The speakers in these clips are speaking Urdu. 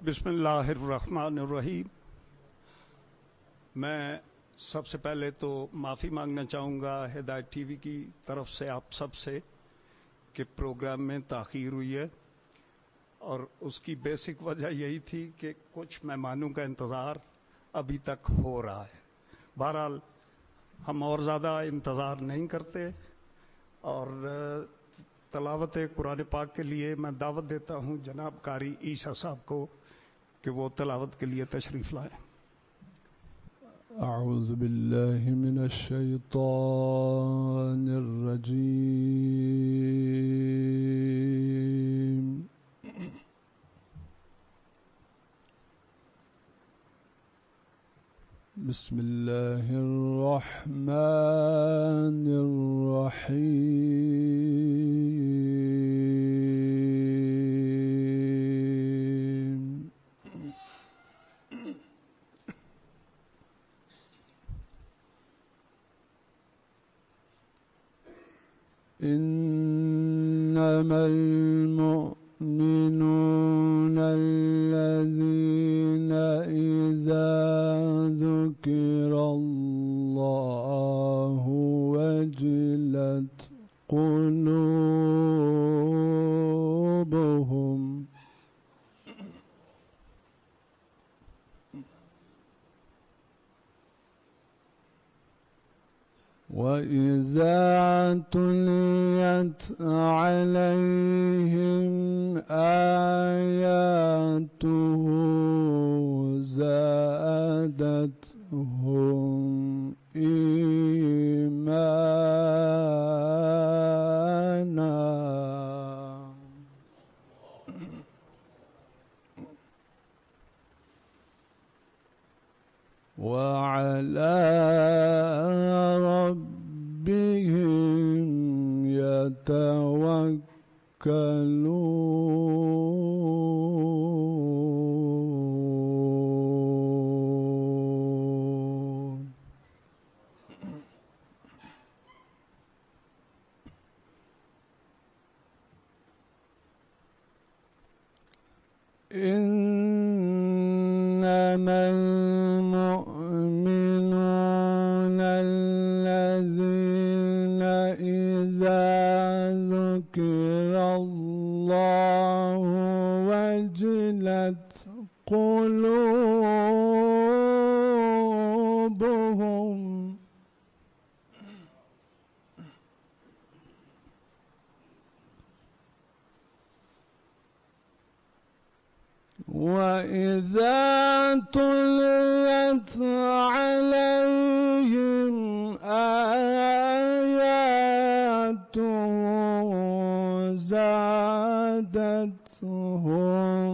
बिस्मिल्लाहिर्रहमानिर्रहीम। मैं सबसे पहले तो माफ़ी मांगना चाहूँगा हिदायत टीवी की तरफ से आप सब से कि प्रोग्राम में ताख़ीर हुई है, और उसकी बेसिक वजह यही थी कि कुछ मेहमानों का इंतज़ार अभी तक हो रहा है। बहरहाल हम और ज़्यादा इंतज़ार नहीं करते और तलावत कुरान पाक के लिए मैं दावत देता हूँ जनाब कारी ईसा साहब को कि वो तलावत के लिए तशरीफ़ लाएँ। अऊज़ु बिल्लाहि मिनश शैतानिर रजीम। बिस्मिल्लाहिर रहमानिर रहीम। इन्नमल मुअमिनूना अल्लज़ीना इज़ा ज़ुकिरल्लाहु वजिलत क़ुलूबुहुम وإذا تليت عليهم آياته زادتهم إيمانا وعلى ربهم يتوكلون. إنما المؤمنون الذين إذا ذكر الله وجلت قلوبهم وإذا تليت عليهم آياته زادتهم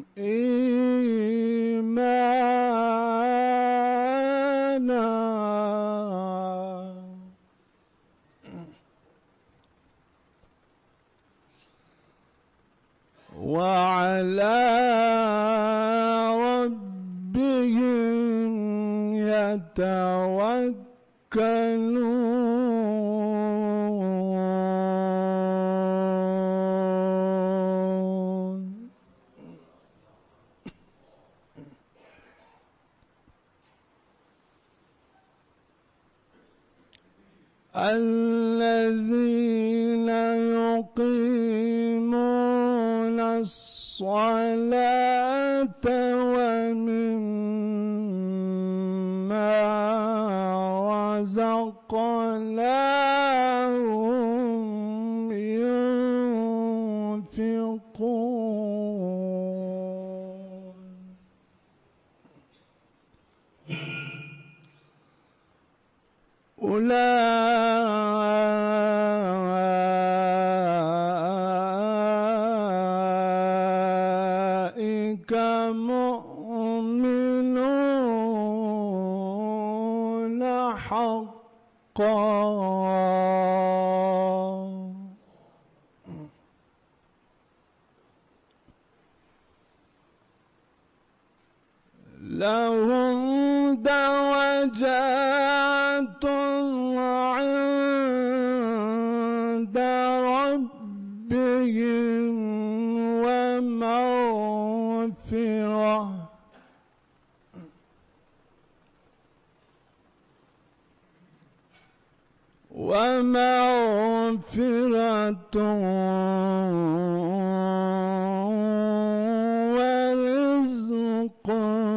إيمانا وعلى ربهم يتوكلون. الذين يقيمون الصلاة ومما رزقناهم ينفقون. أولئك مؤمنون حقا لهم درجات عند ربهم ومغفرة ومغفرة ورزق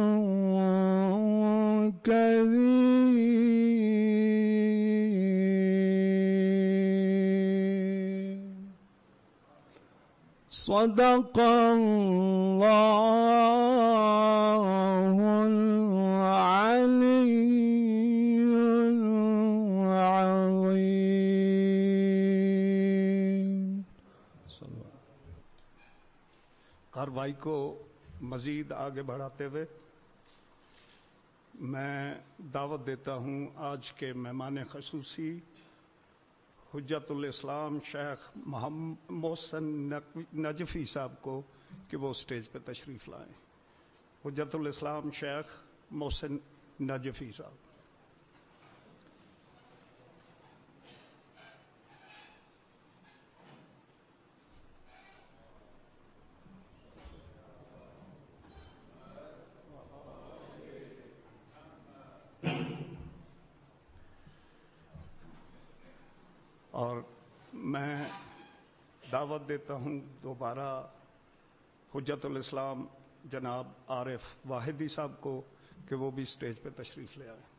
كريم. صدق الله العلي العظيم. कार्रवाई को मज़ीद आगे बढ़ाते हुए मैं दावत देता हूँ आज के मेहमान खसूसी हुज्जतुल इस्लाम शेख मोहसिन नजफी साहब को कि वो स्टेज पे तशरीफ़ लाएं. हुज्जतुल इस्लाम शेख मोहसिन नजफी साहब. اور میں دعوت دیتا ہوں دوبارہ حجت الاسلام جناب عارف واحدی صاحب کو کہ وہ بھی سٹیج پہ تشریف لے آئیں.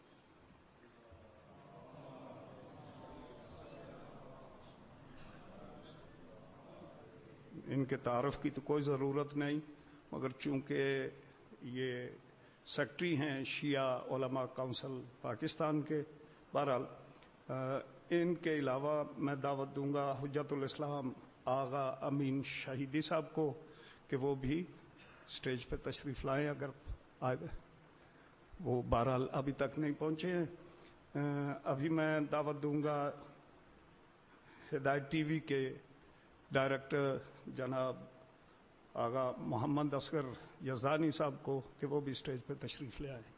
ان کے تعارف کی تو کوئی ضرورت نہیں، مگر چونکہ یہ سیکٹری ہیں شیعہ علماء کونسل پاکستان کے، بہرحال ان کے علاوہ میں دعوت دوں گا حجت الاسلام آغا امین شہیدی صاحب کو کہ وہ بھی سٹیج پہ تشریف لائیں اگر آئے. وہ بہرحال ابھی تک نہیں پہنچے ہیں. ابھی میں دعوت دوں گا ہدایت ٹی وی کے ڈائریکٹر جناب آغا محمد اصغر یزدانی صاحب کو کہ وہ بھی سٹیج پہ تشریف لے آئیں.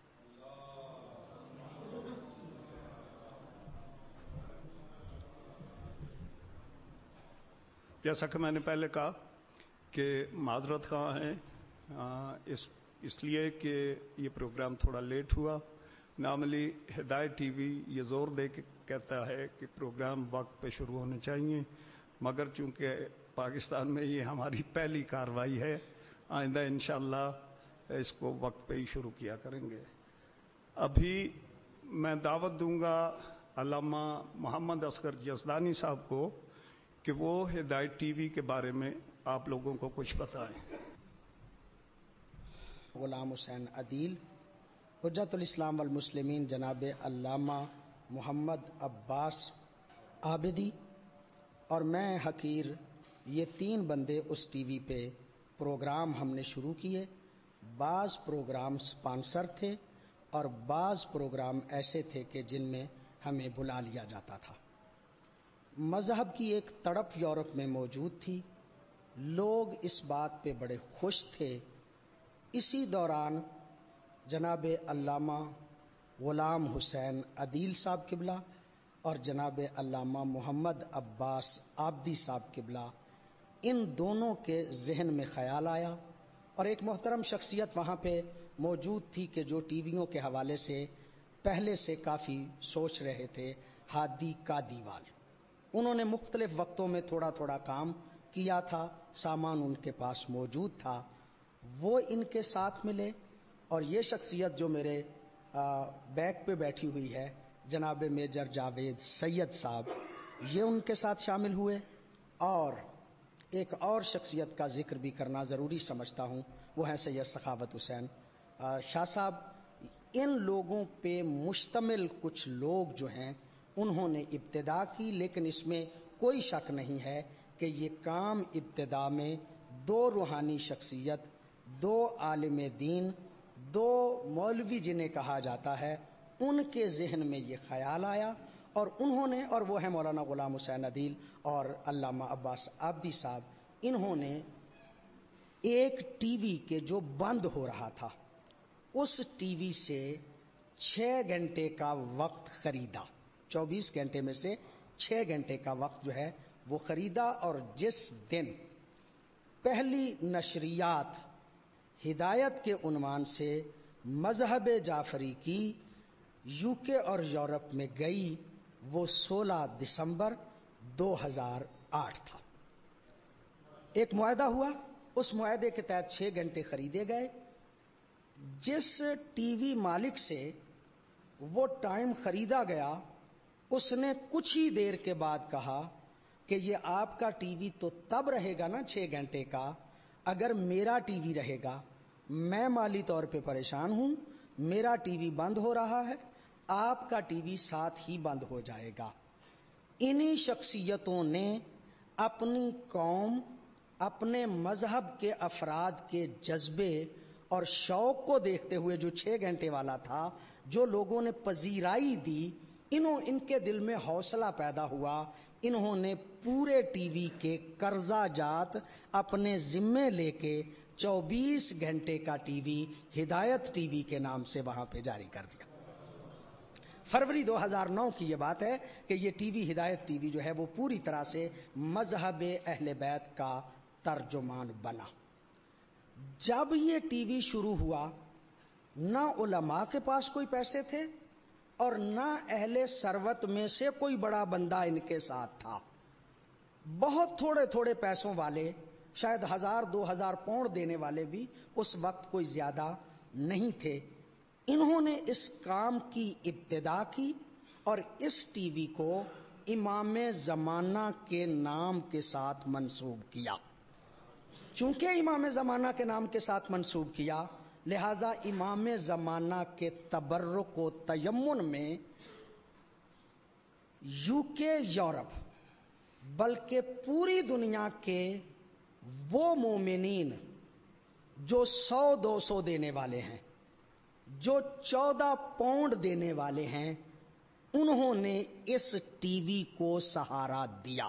جیسا کہ میں نے پہلے کہا کہ معذرت خواہ ہیں اس لیے کہ یہ پروگرام تھوڑا لیٹ ہوا. نارملی ہدایت ٹی وی یہ زور دے کے کہتا ہے کہ پروگرام وقت پہ شروع ہونے چاہیے، مگر چونکہ پاکستان میں یہ ہماری پہلی کارروائی ہے، آئندہ انشاءاللہ اس کو وقت پہ ہی شروع کیا کریں گے. ابھی میں دعوت دوں گا علامہ محمد اصغر یزدانی صاحب کو کہ وہ ہدایت ٹی وی کے بارے میں آپ لوگوں کو کچھ بتائیں. غلام حسین عدیل، حجت الاسلام والمسلمین جناب علامہ محمد عباس عابدی اور میں حقیر، یہ 3 بندے اس ٹی وی پہ پروگرام ہم نے شروع کیے. بعض پروگرام سپانسر تھے اور بعض پروگرام ایسے تھے کہ جن میں ہمیں بلا لیا جاتا تھا. مذہب کی ایک تڑپ یورپ میں موجود تھی، لوگ اس بات پہ بڑے خوش تھے. اسی دوران جناب علامہ غلام حسین عدیل صاحب قبلہ اور جناب علامہ محمد عباس عابدی صاحب قبلہ، ان دونوں کے ذہن میں خیال آیا اور ایک محترم شخصیت وہاں پہ موجود تھی کہ جو ٹی ویوں کے حوالے سے پہلے سے کافی سوچ رہے تھے، ہادی کادیوال. انہوں نے مختلف وقتوں میں تھوڑا تھوڑا کام کیا تھا، سامان ان کے پاس موجود تھا. وہ ان کے ساتھ ملے اور یہ شخصیت جو میرے بیک پہ بیٹھی ہوئی ہے جناب میجر جاوید سید صاحب، یہ ان کے ساتھ شامل ہوئے. اور ایک اور شخصیت کا ذکر بھی کرنا ضروری سمجھتا ہوں، وہ ہیں سید سخاوت حسین شاہ صاحب. ان لوگوں پہ مشتمل کچھ لوگ جو ہیں انہوں نے ابتدا کی، لیکن اس میں کوئی شک نہیں ہے کہ یہ کام ابتدا میں 2 روحانی شخصیت، 2 عالم دین، 2 مولوی جنہیں کہا جاتا ہے، ان کے ذہن میں یہ خیال آیا اور انہوں نے، اور وہ ہیں مولانا غلام حسین عدیل اور علامہ عباس عابدی صاحب، انہوں نے ایک ٹی وی کے جو بند ہو رہا تھا اس ٹی وی سے 6 گھنٹے کا وقت خریدا. 24 گھنٹے میں سے 6 گھنٹے کا وقت جو ہے وہ خریدا. اور جس دن پہلی نشریات ہدایت کے عنوان سے مذہب جعفری کی UK اور یورپ میں گئی، وہ 16 دسمبر 2008 تھا۔ ایک معاہدہ ہوا، اس معاہدے کے تحت 6 گھنٹے خریدے گئے۔ جس ٹی وی مالک سے وہ ٹائم خریدا گیا، اس نے کچھ ہی دیر کے بعد کہا کہ یہ آپ کا ٹی وی تو تب رہے گا نا 6 گھنٹے کا اگر میرا ٹی وی رہے گا، میں مالی طور پہ پریشان ہوں، میرا ٹی وی بند ہو رہا ہے، آپ کا ٹی وی ساتھ ہی بند ہو جائے گا۔ انہی شخصیتوں نے اپنی قوم، اپنے مذہب کے افراد کے جذبے اور شوق کو دیکھتے ہوئے، جو 6 گھنٹے والا تھا، جو لوگوں نے پذیرائی دی، ان کے دل میں حوصلہ پیدا ہوا، انہوں نے پورے ٹی وی کے قرضہ جات اپنے ذمے لے کے 24 گھنٹے کا ٹی وی ہدایت ٹی وی کے نام سے وہاں پہ جاری کر دیا۔ فروری 2009 کی یہ بات ہے کہ یہ ٹی وی ہدایت ٹی وی جو ہے وہ پوری طرح سے مذہب اہل بیت کا ترجمان بنا۔ جب یہ ٹی وی شروع ہوا، نہ علماء کے پاس کوئی پیسے تھے اور نہ اہل ثروت میں سے کوئی بڑا بندہ ان کے ساتھ تھا۔ بہت تھوڑے تھوڑے پیسوں والے، شاید 1000-2000 پاؤنڈ دینے والے بھی اس وقت کوئی زیادہ نہیں تھے۔ انہوں نے اس کام کی ابتدا کی اور اس ٹی وی کو امام زمانہ کے نام کے ساتھ منسوب کیا۔ چونکہ امام زمانہ کے نام کے ساتھ منسوب کیا، لہذا امام زمانہ کے تبرک و تیمن میں UK، یورپ، بلکہ پوری دنیا کے وہ مومنین جو 100-200 دینے والے ہیں، جو 14 پاؤنڈ دینے والے ہیں، انہوں نے اس ٹی وی کو سہارا دیا۔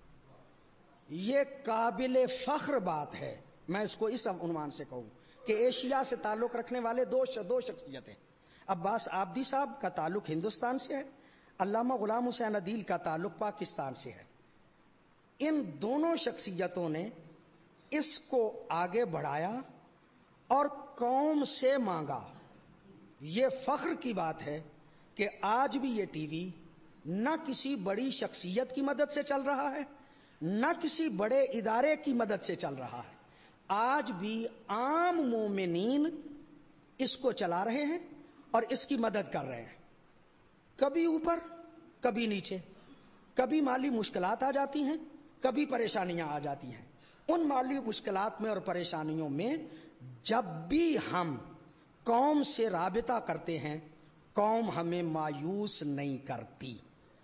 یہ قابل فخر بات ہے۔ میں اس کو اس عنوان سے کہوں کہ ایشیا سے تعلق رکھنے والے دو شخصیتیں، عباس آبدی صاحب کا تعلق ہندوستان سے ہے، علامہ غلام حسین عدیل کا تعلق پاکستان سے ہے۔ ان دونوں شخصیتوں نے اس کو آگے بڑھایا اور قوم سے مانگا۔ یہ فخر کی بات ہے کہ آج بھی یہ ٹی وی نہ کسی بڑی شخصیت کی مدد سے چل رہا ہے، نہ کسی بڑے ادارے کی مدد سے چل رہا ہے، آج بھی عام مومنین اس کو چلا رہے ہیں اور اس کی مدد کر رہے ہیں۔ کبھی اوپر، کبھی نیچے، کبھی مالی مشکلات آ جاتی ہیں، کبھی پریشانیاں آ جاتی ہیں۔ ان مالی مشکلات میں اور پریشانیوں میں جب بھی ہم قوم سے رابطہ کرتے ہیں، قوم ہمیں مایوس نہیں کرتی۔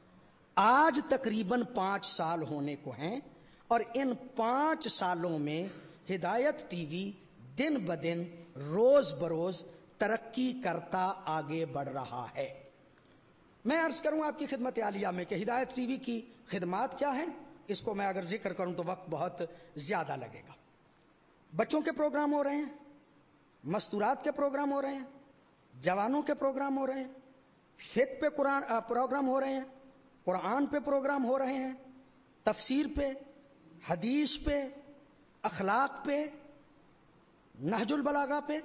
آج تقریباً 5 سال ہونے کو ہیں اور ان 5 سالوں میں ہدایت ٹی وی دن بدن، روز بروز ترقی کرتا آگے بڑھ رہا ہے۔ میں عرض کروں آپ کی خدمت عالیہ میں کہ ہدایت ٹی وی کی خدمات کیا ہیں، اس کو میں اگر ذکر کروں تو وقت بہت زیادہ لگے گا۔ بچوں کے پروگرام ہو رہے ہیں، مستورات کے پروگرام ہو رہے ہیں، جوانوں کے پروگرام ہو رہے ہیں، فقہ پہ قرآن پروگرام ہو رہے ہیں، قرآن پہ پروگرام ہو رہے ہیں، تفسیر پہ، حدیث پہ، اخلاق پہ، نہج البلاغہ پہ،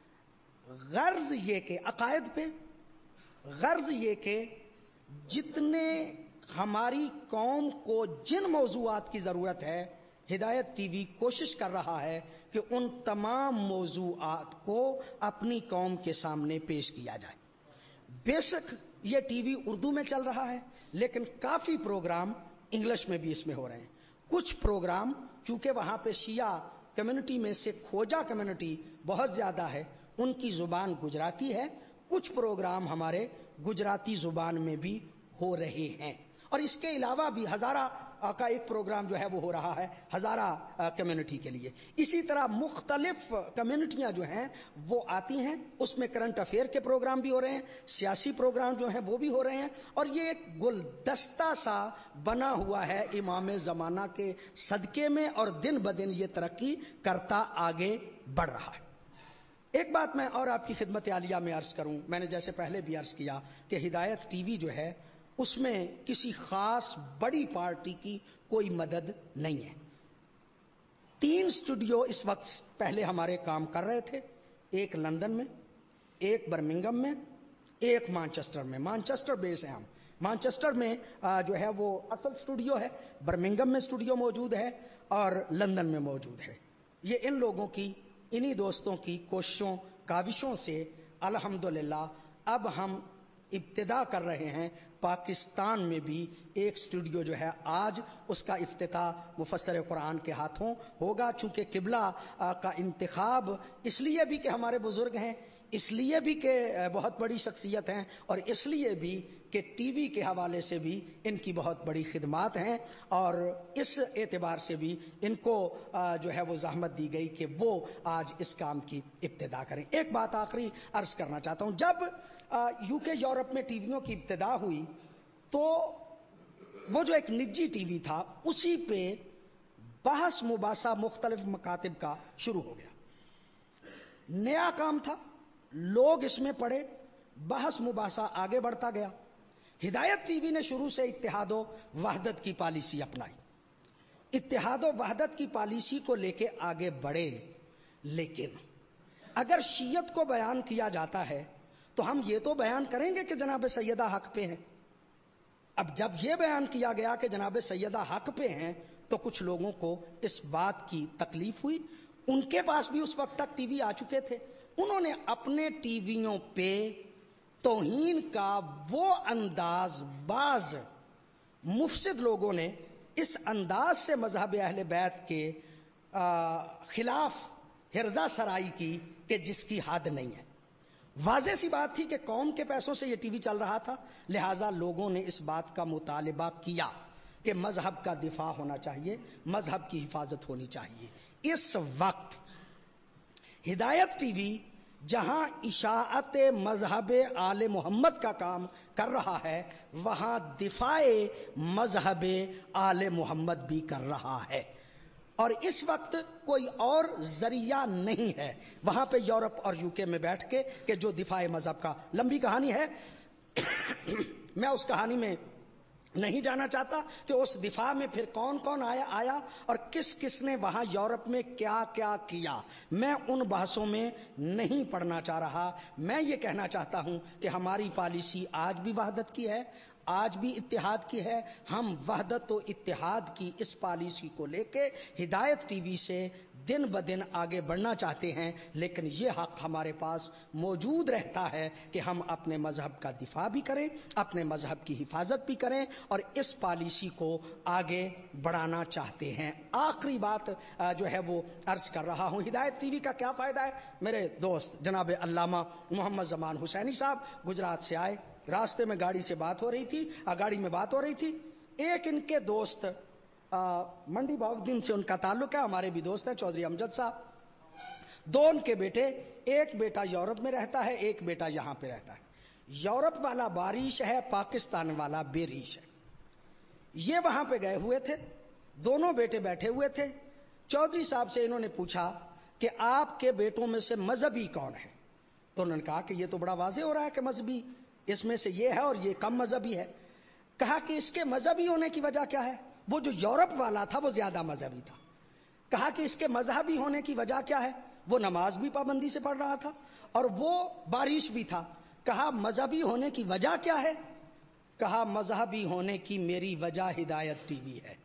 غرض یہ کہ عقائد پہ، غرض یہ کہ جتنے ہماری قوم کو جن موضوعات کی ضرورت ہے، ہدایت ٹی وی کوشش کر رہا ہے کہ ان تمام موضوعات کو اپنی قوم کے سامنے پیش کیا جائے۔ بیسک یہ ٹی وی اردو میں چل رہا ہے، لیکن کافی پروگرام انگلش میں بھی اس میں ہو رہے ہیں۔ کچھ پروگرام چونکہ وہاں پہ شیعہ کمیونٹی میں سے کھوجا کمیونٹی بہت زیادہ ہے، ان کی زبان گجراتی ہے، کچھ پروگرام ہمارے گجراتی زبان میں بھی ہو رہے ہیں۔ اور اس کے علاوہ بھی ہزارہ کا ایک پروگرام جو ہے وہ ہو رہا ہے ہزارہ کمیونٹی کے لیے۔ اسی طرح مختلف کمیونٹیاں جو ہیں وہ آتی ہیں، اس میں کرنٹ افیئر کے پروگرام بھی ہو رہے ہیں، سیاسی پروگرام جو ہیں وہ بھی ہو رہے ہیں، اور یہ ایک گلدستہ سا بنا ہوا ہے امام زمانہ کے صدقے میں، اور دن بدن یہ ترقی کرتا آگے بڑھ رہا ہے۔ ایک بات میں اور آپ کی خدمت عالیہ میں عرض کروں، میں نے جیسے پہلے بھی عرض کیا کہ ہدایت ٹی وی جو ہے اس میں کسی خاص بڑی پارٹی کی کوئی مدد نہیں ہے۔ 3 اسٹوڈیو اس وقت پہلے ہمارے کام کر رہے تھے، ایک لندن میں، ایک برمنگم میں، ایک مانچسٹر میں۔ مانچسٹر بیس ہے ہم، مانچسٹر میں جو ہے وہ اصل اسٹوڈیو ہے، برمنگم میں اسٹوڈیو موجود ہے اور لندن میں موجود ہے۔ یہ ان لوگوں کی، انہی دوستوں کی کوششوں کاوشوں سے الحمدللہ اب ہم ابتدا کر رہے ہیں پاکستان میں بھی ایک اسٹوڈیو جو ہے، آج اس کا افتتاح مفسر قرآن کے ہاتھوں ہوگا۔ چونکہ قبلہ کا انتخاب اس لیے بھی کہ ہمارے بزرگ ہیں، اس لیے بھی کہ بہت بڑی شخصیت ہیں، اور اس لیے بھی کہ ٹی وی کے حوالے سے بھی ان کی بہت بڑی خدمات ہیں، اور اس اعتبار سے بھی ان کو جو ہے وہ زحمت دی گئی کہ وہ آج اس کام کی ابتدا کریں۔ ایک بات آخری عرض کرنا چاہتا ہوں، جب یو کے یورپ میں ٹی ویوں کی ابتدا ہوئی تو وہ جو ایک نجی ٹی وی تھا اسی پہ بحث مباحثہ مختلف مکاتب کا شروع ہو گیا۔ نیا کام تھا، لوگ اس میں پڑے، بحث مباحثہ آگے بڑھتا گیا۔ ہدایت ٹی وی نے شروع سے اتحاد و وحدت کی پالیسی اپنائی، اتحاد و وحدت کی پالیسی کو لے کے آگے بڑھے، لیکن اگر شیعت کو بیان کیا جاتا ہے تو ہم یہ تو بیان کریں گے کہ جناب سیدہ حق پہ ہیں۔ اب جب یہ بیان کیا گیا کہ جناب سیدہ حق پہ ہیں تو کچھ لوگوں کو اس بات کی تکلیف ہوئی۔ ان کے پاس بھی اس وقت تک ٹی وی آ چکے تھے، انہوں نے اپنے ٹی ویوں پہ توہین کا وہ انداز، بعض مفسد لوگوں نے اس انداز سے مذہب اہل بیت کے خلاف ہرزہ سرائی کی کہ جس کی حد نہیں ہے۔ واضح سی بات تھی کہ قوم کے پیسوں سے یہ ٹی وی چل رہا تھا، لہٰذا لوگوں نے اس بات کا مطالبہ کیا کہ مذہب کا دفاع ہونا چاہیے، مذہب کی حفاظت ہونی چاہیے۔ اس وقت ہدایت ٹی وی جہاں اشاعت مذہب آل محمد کا کام کر رہا ہے، وہاں دفاع مذہب آل محمد بھی کر رہا ہے، اور اس وقت کوئی اور ذریعہ نہیں ہے وہاں پہ یورپ اور یو کے میں بیٹھ کے کہ جو دفاع مذہب کا، لمبی کہانی ہے میں اس کہانی میں نہیں جانا چاہتا کہ اس دفاع میں پھر کون کون آیا اور کس کس نے وہاں یورپ میں کیا کیا کیا، میں ان بحثوں میں نہیں پڑھنا چاہ رہا۔ میں یہ کہنا چاہتا ہوں کہ ہماری پالیسی آج بھی وحدت کی ہے، آج بھی اتحاد کی ہے۔ ہم وحدت و اتحاد کی اس پالیسی کو لے کے ہدایت ٹی وی سے دن بدن آگے بڑھنا چاہتے ہیں، لیکن یہ حق ہمارے پاس موجود رہتا ہے کہ ہم اپنے مذہب کا دفاع بھی کریں، اپنے مذہب کی حفاظت بھی کریں، اور اس پالیسی کو آگے بڑھانا چاہتے ہیں۔ آخری بات جو ہے وہ عرض کر رہا ہوں، ہدایت ٹی وی کا کیا فائدہ ہے؟ میرے دوست جناب علامہ محمد زمان حسینی صاحب گجرات سے آئے، راستے میں گاڑی میں بات ہو رہی تھی، ایک ان کے دوست منڈی باؤدین سے ان کا تعلق ہے، ہمارے بھی دوست ہیں چودھری امجد صاحب، 2 ان کے بیٹے، ایک بیٹا یورپ میں رہتا ہے، ایک بیٹا یہاں پہ رہتا ہے۔ یورپ والا باریش ہے، پاکستان والا بیریش ہے۔ یہ وہاں پہ گئے ہوئے تھے، دونوں بیٹے بیٹھے ہوئے تھے، چودھری صاحب سے انہوں نے پوچھا کہ آپ کے بیٹوں میں سے مذہبی کون ہے؟ تو انہوں نے کہا کہ یہ تو بڑا واضح ہو رہا ہے کہ مذہبی اس میں سے یہ ہے اور یہ کم مذہبی ہے۔ کہا کہ اس کے مذہبی ہونے کی وجہ کیا ہے؟ وہ جو یورپ والا تھا وہ زیادہ مذہبی تھا۔ کہا کہ اس کے مذہبی ہونے کی وجہ کیا ہے؟ وہ نماز بھی پابندی سے پڑھ رہا تھا اور وہ بارش بھی تھا۔ کہا مذہبی ہونے کی وجہ کیا ہے؟ کہا مذہبی ہونے کی میری وجہ ہدایت ٹی وی ہے۔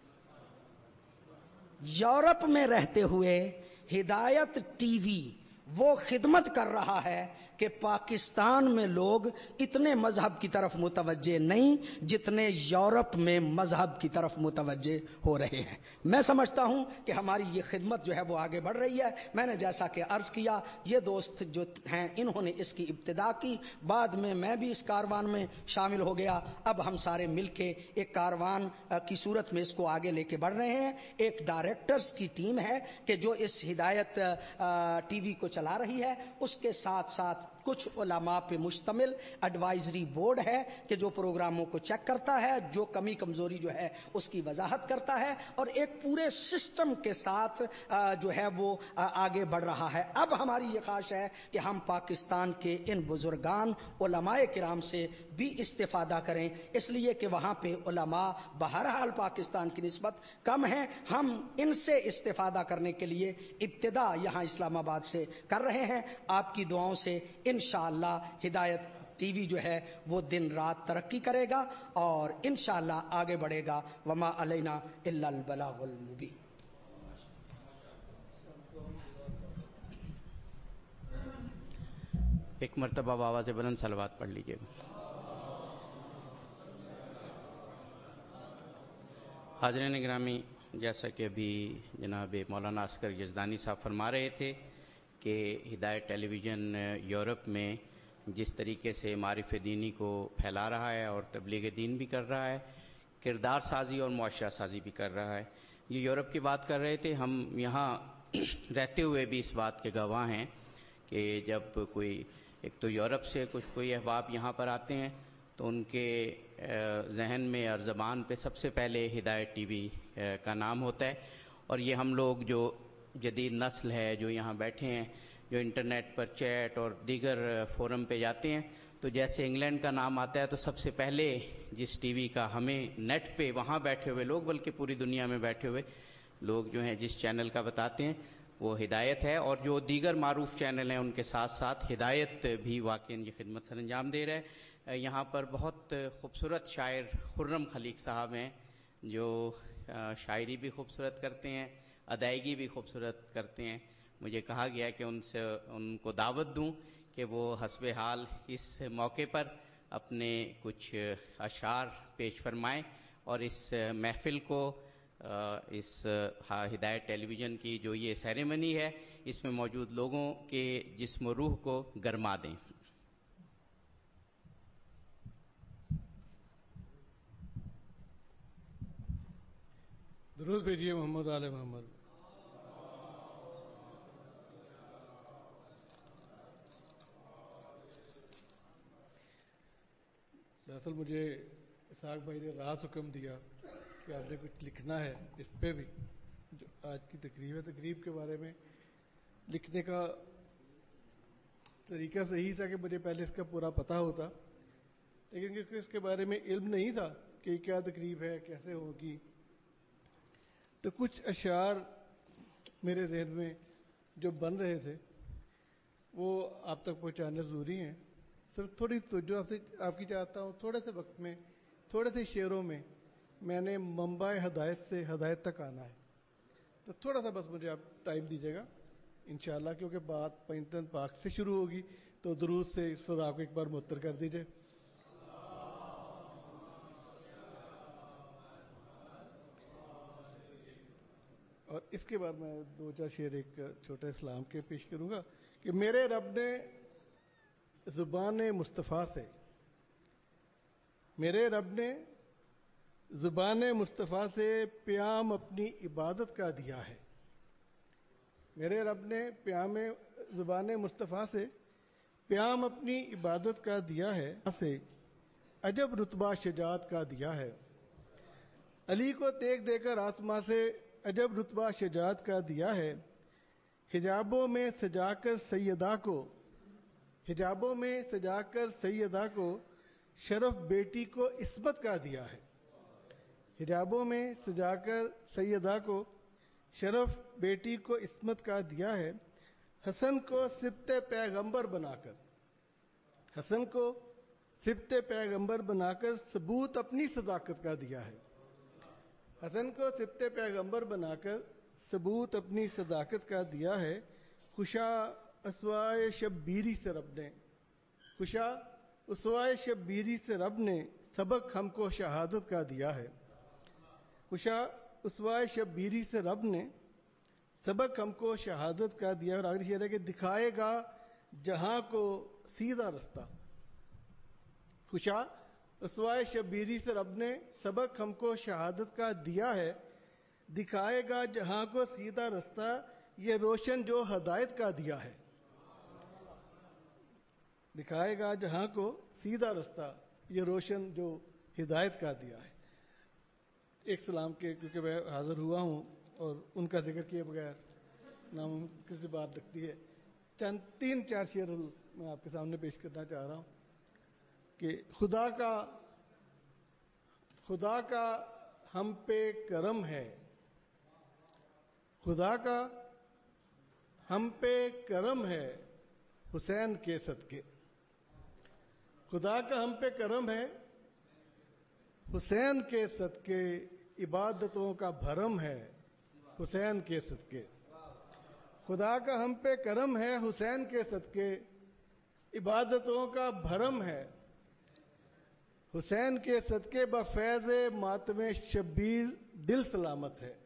یورپ میں رہتے ہوئے ہدایت ٹی وی وہ خدمت کر رہا ہے کہ پاکستان میں لوگ اتنے مذہب کی طرف متوجہ نہیں جتنے یورپ میں مذہب کی طرف متوجہ ہو رہے ہیں۔ میں سمجھتا ہوں کہ ہماری یہ خدمت جو ہے وہ آگے بڑھ رہی ہے۔ میں نے جیسا کہ عرض کیا، یہ دوست جو ہیں انہوں نے اس کی ابتدا کی، بعد میں میں بھی اس کاروان میں شامل ہو گیا۔ اب ہم سارے مل کے ایک کاروان کی صورت میں اس کو آگے لے کے بڑھ رہے ہیں۔ ایک ڈائریکٹرز کی ٹیم ہے کہ جو اس ہدایت ٹی وی کو چلا رہی ہے، اس کے ساتھ ساتھ کچھ علماء پہ مشتمل ایڈوائزری بورڈ ہے کہ جو پروگراموں کو چیک کرتا ہے، جو کمی کمزوری جو ہے اس کی وضاحت کرتا ہے، اور ایک پورے سسٹم کے ساتھ جو ہے وہ آگے بڑھ رہا ہے۔ اب ہماری یہ خواہش ہے کہ ہم پاکستان کے ان بزرگان علماء کرام سے بھی استفادہ کریں، اس لیے کہ وہاں پہ علماء بہرحال پاکستان کی نسبت کم ہیں. ہم ان سے استفادہ کرنے کے لیے ابتدا یہاں اسلام آباد سے کر رہے ہیں. آپ کی دعاؤں سے انشاءاللہ ہدایت ٹی وی جو ہے وہ دن رات ترقی کرے گا اور انشاءاللہ آگے بڑھے گا. وما علینا الا البلاغ المبین. ایک مرتبہ آواز بلند صلوات پڑھ لیجیے گا. حاضرین گرامی، جیسا کہ ابھی جناب مولانا عسکر یزدانی صاحب فرما رہے تھے کہ ہدایت ٹیلی ویژن یورپ میں جس طریقے سے معارف دینی کو پھیلا رہا ہے اور تبلیغ دین بھی کر رہا ہے، کردار سازی اور معاشرہ سازی بھی کر رہا ہے. یہ یورپ کی بات کر رہے تھے، ہم یہاں رہتے ہوئے بھی اس بات کے گواہ ہیں کہ جب کوئی ایک تو یورپ سے کوئی احباب یہاں پر آتے ہیں تو ان کے ذہن میں اور زبان پہ سب سے پہلے ہدایت ٹی وی کا نام ہوتا ہے. اور یہ ہم لوگ جو جدید نسل ہے جو یہاں بیٹھے ہیں، جو انٹرنیٹ پر چیٹ اور دیگر فورم پہ جاتے ہیں، تو جیسے انگلینڈ کا نام آتا ہے تو سب سے پہلے جس ٹی وی کا ہمیں نیٹ پہ وہاں بیٹھے ہوئے لوگ، بلکہ پوری دنیا میں بیٹھے ہوئے لوگ جو ہیں جس چینل کا بتاتے ہیں وہ ہدایت ہے. اور جو دیگر معروف چینل ہیں ان کے ساتھ ساتھ ہدایت بھی واقعی یہ خدمت سر انجام دے رہا ہے. یہاں پر بہت خوبصورت شاعر خرم خلیق صاحب ہیں جو شاعری بھی خوبصورت کرتے ہیں، ادائیگی بھی خوبصورت کرتے ہیں. مجھے کہا گیا کہ ان کو دعوت دوں کہ وہ حسب حال اس موقع پر اپنے کچھ اشعار پیش فرمائیں اور اس محفل کو، اس ہدایت ٹیلی ویژن کی جو یہ سیریمنی ہے، اس میں موجود لوگوں کے جسم و روح کو گرما دیں. درود بھیجیے محمد آل محمد. دراصل مجھے اسحاق بھائی نے رات حکم دیا کہ آپ نے کچھ لکھنا ہے اس پہ بھی، جو آج کی تقریب ہے. تقریب کے بارے میں لکھنے کا طریقہ صحیح تھا کہ مجھے پہلے اس کا پورا پتہ ہوتا، لیکن کیونکہ اس کے بارے میں علم نہیں تھا کہ کیا تقریب ہے، کیسے ہوگی، تو کچھ اشعار میرے ذہن میں جو بن رہے تھے وہ آپ تک پہنچانے ضروری ہیں. صرف تھوڑی توجہ آپ کی چاہتا ہوں. تھوڑے سے وقت میں، تھوڑے سے شعروں میں میں نے منبع ہدایت سے ہدایت تک آنا ہے، تو تھوڑا سا بس مجھے آپ ٹائم دیجیے گا انشاءاللہ، کیونکہ بات پنجتن پاک سے شروع ہوگی تو درود سے اس فضا کو ایک بار معطر کر دیجیے. اور اس کے بعد میں دو چار شعر ایک چھوٹے اسلام کے پیش کروں گا کہ میرے رب نے زبان مصطفیٰ سے، میرے رب نے زبان مصطفیٰ سے پیام اپنی عبادت کا دیا ہے. میرے رب نے زبان مصطفیٰ سے پیام اپنی عبادت کا دیا ہے، سے عجب رتبہ شجاعت کا دیا ہے. علی کو دیکھ دے کر آسماں سے عجب رتبہ شجاعت کا دیا ہے. حجابوں میں سجا کر سیدہ کو، حجابوں میں سجا کر سیدہ کو شرف بیٹی کو عصمت کا دیا ہے. حجابوں میں سجا کر سیدہ کو شرف بیٹی کو عصمت کا دیا ہے. حسن کو سبط پیغمبر بنا کر، حسن کو سبط پیغمبر بنا کر ثبوت اپنی صداقت کا دیا ہے. حسن کو سبط پیغمبر بنا کر ثبوت اپنی صداقت کا دیا ہے. خوشا اسوائے شبیری سے رب نے، خوشا اسوائے شبیری سے رب نے سبق ہم کو شہادت کا دیا ہے. خوشا اسوائے شبیری سے رب نے سبق ہم کو شہادت کا دیا. اور آخری شعر ہے کہ دکھائے گا جہاں کو سیدھا رستہ. خوشا اسوائے شبیری سے رب نے سبق ہم کو شہادت کا دیا ہے. دکھائے گا جہاں کو سیدھا رستہ، یہ روشن جو ہدایت کا دیا ہے. دکھائے گا جہاں کو سیدھا رستہ، یہ روشن جو ہدایت کا دیا ہے. ایک سلام کے کیونکہ میں حاضر ہوا ہوں اور ان کا ذکر کیے بغیر ناممکن سی بات لگتی ہے. تین چار شعر میں آپ کے سامنے پیش کرنا چاہ رہا ہوں کہ خدا کا ہم پہ کرم ہے، خدا کا ہم پہ کرم ہے حسین کے صدقے، خدا کا ہم پہ کرم ہے حسین کے صدقے، عبادتوں کا بھرم ہے حسین کے صدقے، خدا کا ہم پہ کرم ہے حسین کے صدقے، عبادتوں کا بھرم ہے حسین کے صدقے، بفیض ماتم شبیر دل سلامت ہے،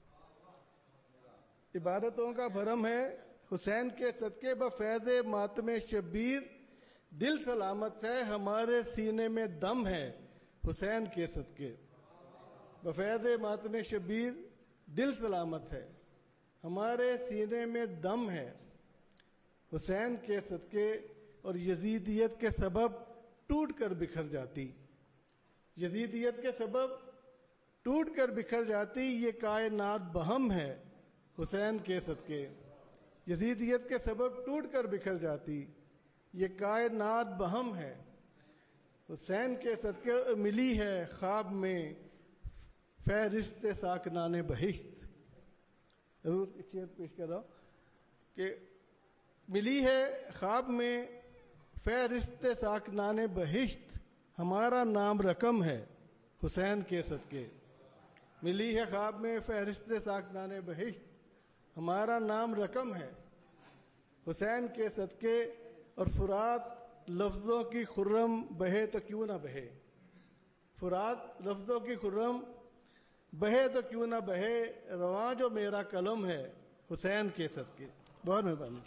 عبادتوں کا بھرم ہے حسین کے صدقے، بفیض ماتم شبیر دل سلامت ہے، ہمارے سینے میں دم ہے حسین کے صدقے، بفیض ماتم شبیر دل سلامت ہے، ہمارے سینے میں دم ہے حسین کے صدقے، اور یزیدیت کے سبب ٹوٹ کر بکھر جاتی، یزیدیت کے سبب ٹوٹ کر بکھر جاتی، یہ کائنات بہم ہے حسین کے صدقے، یزیدیت کے سبب ٹوٹ کر بکھر جاتی، یہ کائنات بہم ہے حسین کے صدقے، ملی ہے خواب میں فہرست ساکنان بہشت، ضرور ایک شعر پیش کر رہا ہوں کہ ملی ہے خواب میں فہرست ساکنان بہشت، ہمارا نام رقم ہے حسین کے صدقے، ملی ہے خواب میں فہرست ساکنان بہشت، ہمارا نام رقم ہے حسین کے صدقے، اور فرات لفظوں کی خرم بہے تو کیوں نہ بہے، فرات لفظوں کی خرم بہے تو کیوں نہ بہے، رواں جو میرا قلم ہے حسین کے صدقے۔ بہت مہربانی۔